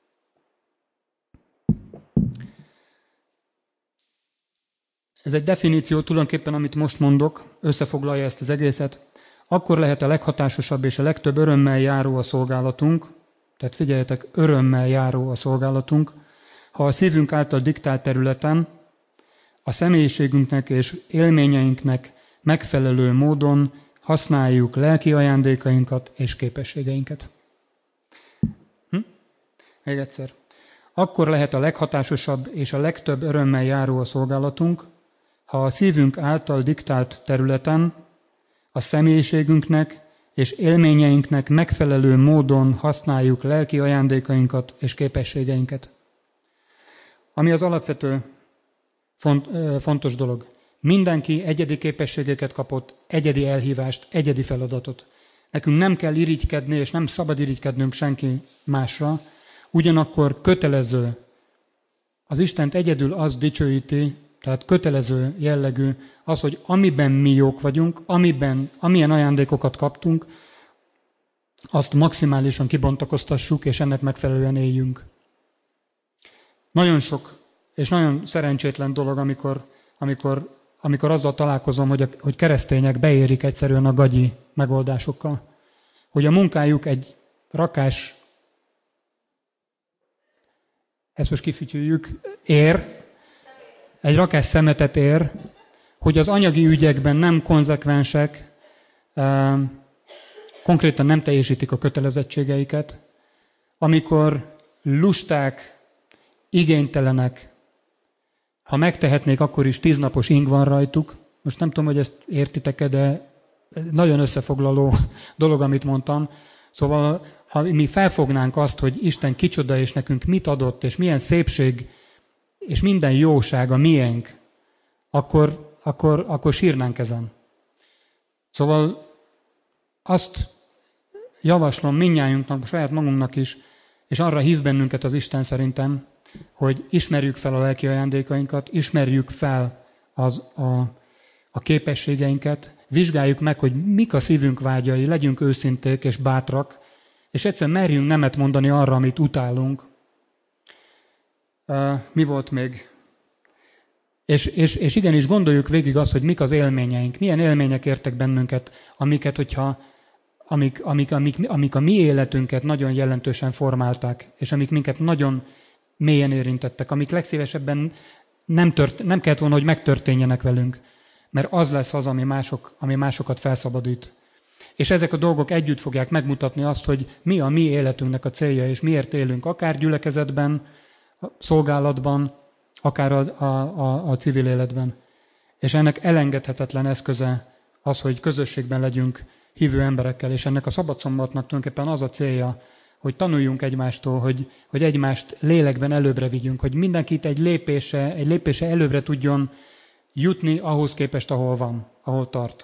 [SPEAKER 1] Ez egy definíció tulajdonképpen, amit most mondok, összefoglalja ezt az egészet. Akkor lehet a leghatásosabb és a legtöbb örömmel járó a szolgálatunk, tehát figyeljetek, örömmel járó a szolgálatunk, ha a szívünk által diktált területen a személyiségünknek és élményeinknek megfelelő módon használjuk lelki ajándékainkat és képességeinket. Hm? Még egyszer. Akkor lehet a leghatásosabb és a legtöbb örömmel járó a szolgálatunk, ha a szívünk által diktált területen a személyiségünknek és élményeinknek megfelelő módon használjuk lelki ajándékainkat és képességeinket. Ami az alapvető font, fontos dolog. Mindenki egyedi képességeket kapott, egyedi elhívást, egyedi feladatot. Nekünk nem kell irigykedni, és nem szabad irigykednünk senki másra, ugyanakkor kötelező. Az Istent egyedül az dicsőíti, tehát kötelező jellegű az, hogy amiben mi jók vagyunk, amiben, amilyen ajándékokat kaptunk, azt maximálisan kibontakoztassuk, és ennek megfelelően éljünk. Nagyon sok, és nagyon szerencsétlen dolog, amikor, amikor, amikor azzal találkozom, hogy, a, hogy keresztények beérik egyszerűen a gagyi megoldásokkal. Hogy a munkájuk egy rakás, ezt most kifütyüljük, ér, egy rakás szemetet ér, hogy az anyagi ügyekben nem konzekvensek, konkrétan nem teljesítik a kötelezettségeiket, amikor lusták, igénytelenek, ha megtehetnék, akkor is tíznapos ing van rajtuk. Most nem tudom, hogy ezt értitek-e, de nagyon összefoglaló dolog, amit mondtam. Szóval, ha mi felfognánk azt, hogy Isten kicsoda, és nekünk mit adott, és milyen szépség, és minden jóság a miénk, akkor, akkor, akkor sírnánk ezen. Szóval azt javaslom mindnyájunknak, saját magunknak is, és arra hív bennünket az Isten szerintem, hogy ismerjük fel a lelki ajándékainkat, ismerjük fel az, a, a képességeinket, vizsgáljuk meg, hogy mik a szívünk vágyai, legyünk őszinték és bátrak, és egyszerűen merjünk nemet mondani arra, amit utálunk. Uh, mi volt még? És, és, és igenis gondoljuk végig azt, hogy mik az élményeink, milyen élmények értek bennünket, amiket, hogyha, amik, amik, amik, amik a mi életünket nagyon jelentősen formálták, és amik minket nagyon mélyen érintettek, amik legszívesebben nem, tört, nem kellett volna, hogy megtörténjenek velünk, mert az lesz az, ami, mások, ami másokat felszabadít. És ezek a dolgok együtt fogják megmutatni azt, hogy mi a mi életünknek a célja, és miért élünk, akár gyülekezetben, szolgálatban, akár a, a, a, a civil életben. És ennek elengedhetetlen eszköze az, hogy közösségben legyünk hívő emberekkel, és ennek a szabadszombatnak tulajdonképpen az a célja, hogy tanuljunk egymástól, hogy, hogy egymást lélekben előbbre vigyünk, hogy mindenkit egy lépése, egy lépése előbbre tudjon jutni ahhoz képest, ahol van, ahol tart.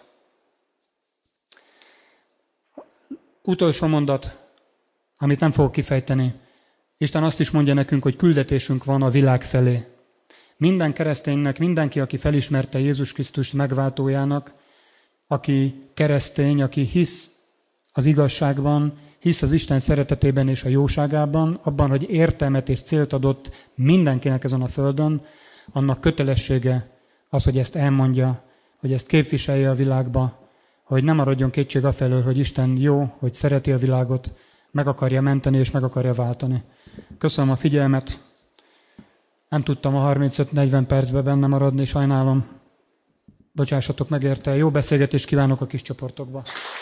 [SPEAKER 1] Utolsó mondat, amit nem fogok kifejteni. Isten azt is mondja nekünk, hogy küldetésünk van a világ felé. Minden kereszténynek, mindenki, aki felismerte Jézus Krisztust megváltójának, aki keresztény, aki hisz az igazságban, hisz az Isten szeretetében és a jóságában, abban, hogy értelmet és célt adott mindenkinek ezen a földön, annak kötelessége az, hogy ezt elmondja, hogy ezt képviselje a világba, hogy nem maradjon kétség afelől, hogy Isten jó, hogy szereti a világot, meg akarja menteni és meg akarja váltani. Köszönöm a figyelmet. Nem tudtam a harmincöt-negyven percben benne maradni, sajnálom. Bocsássatok meg érte. Jó beszélgetést kívánok a kis csoportokba.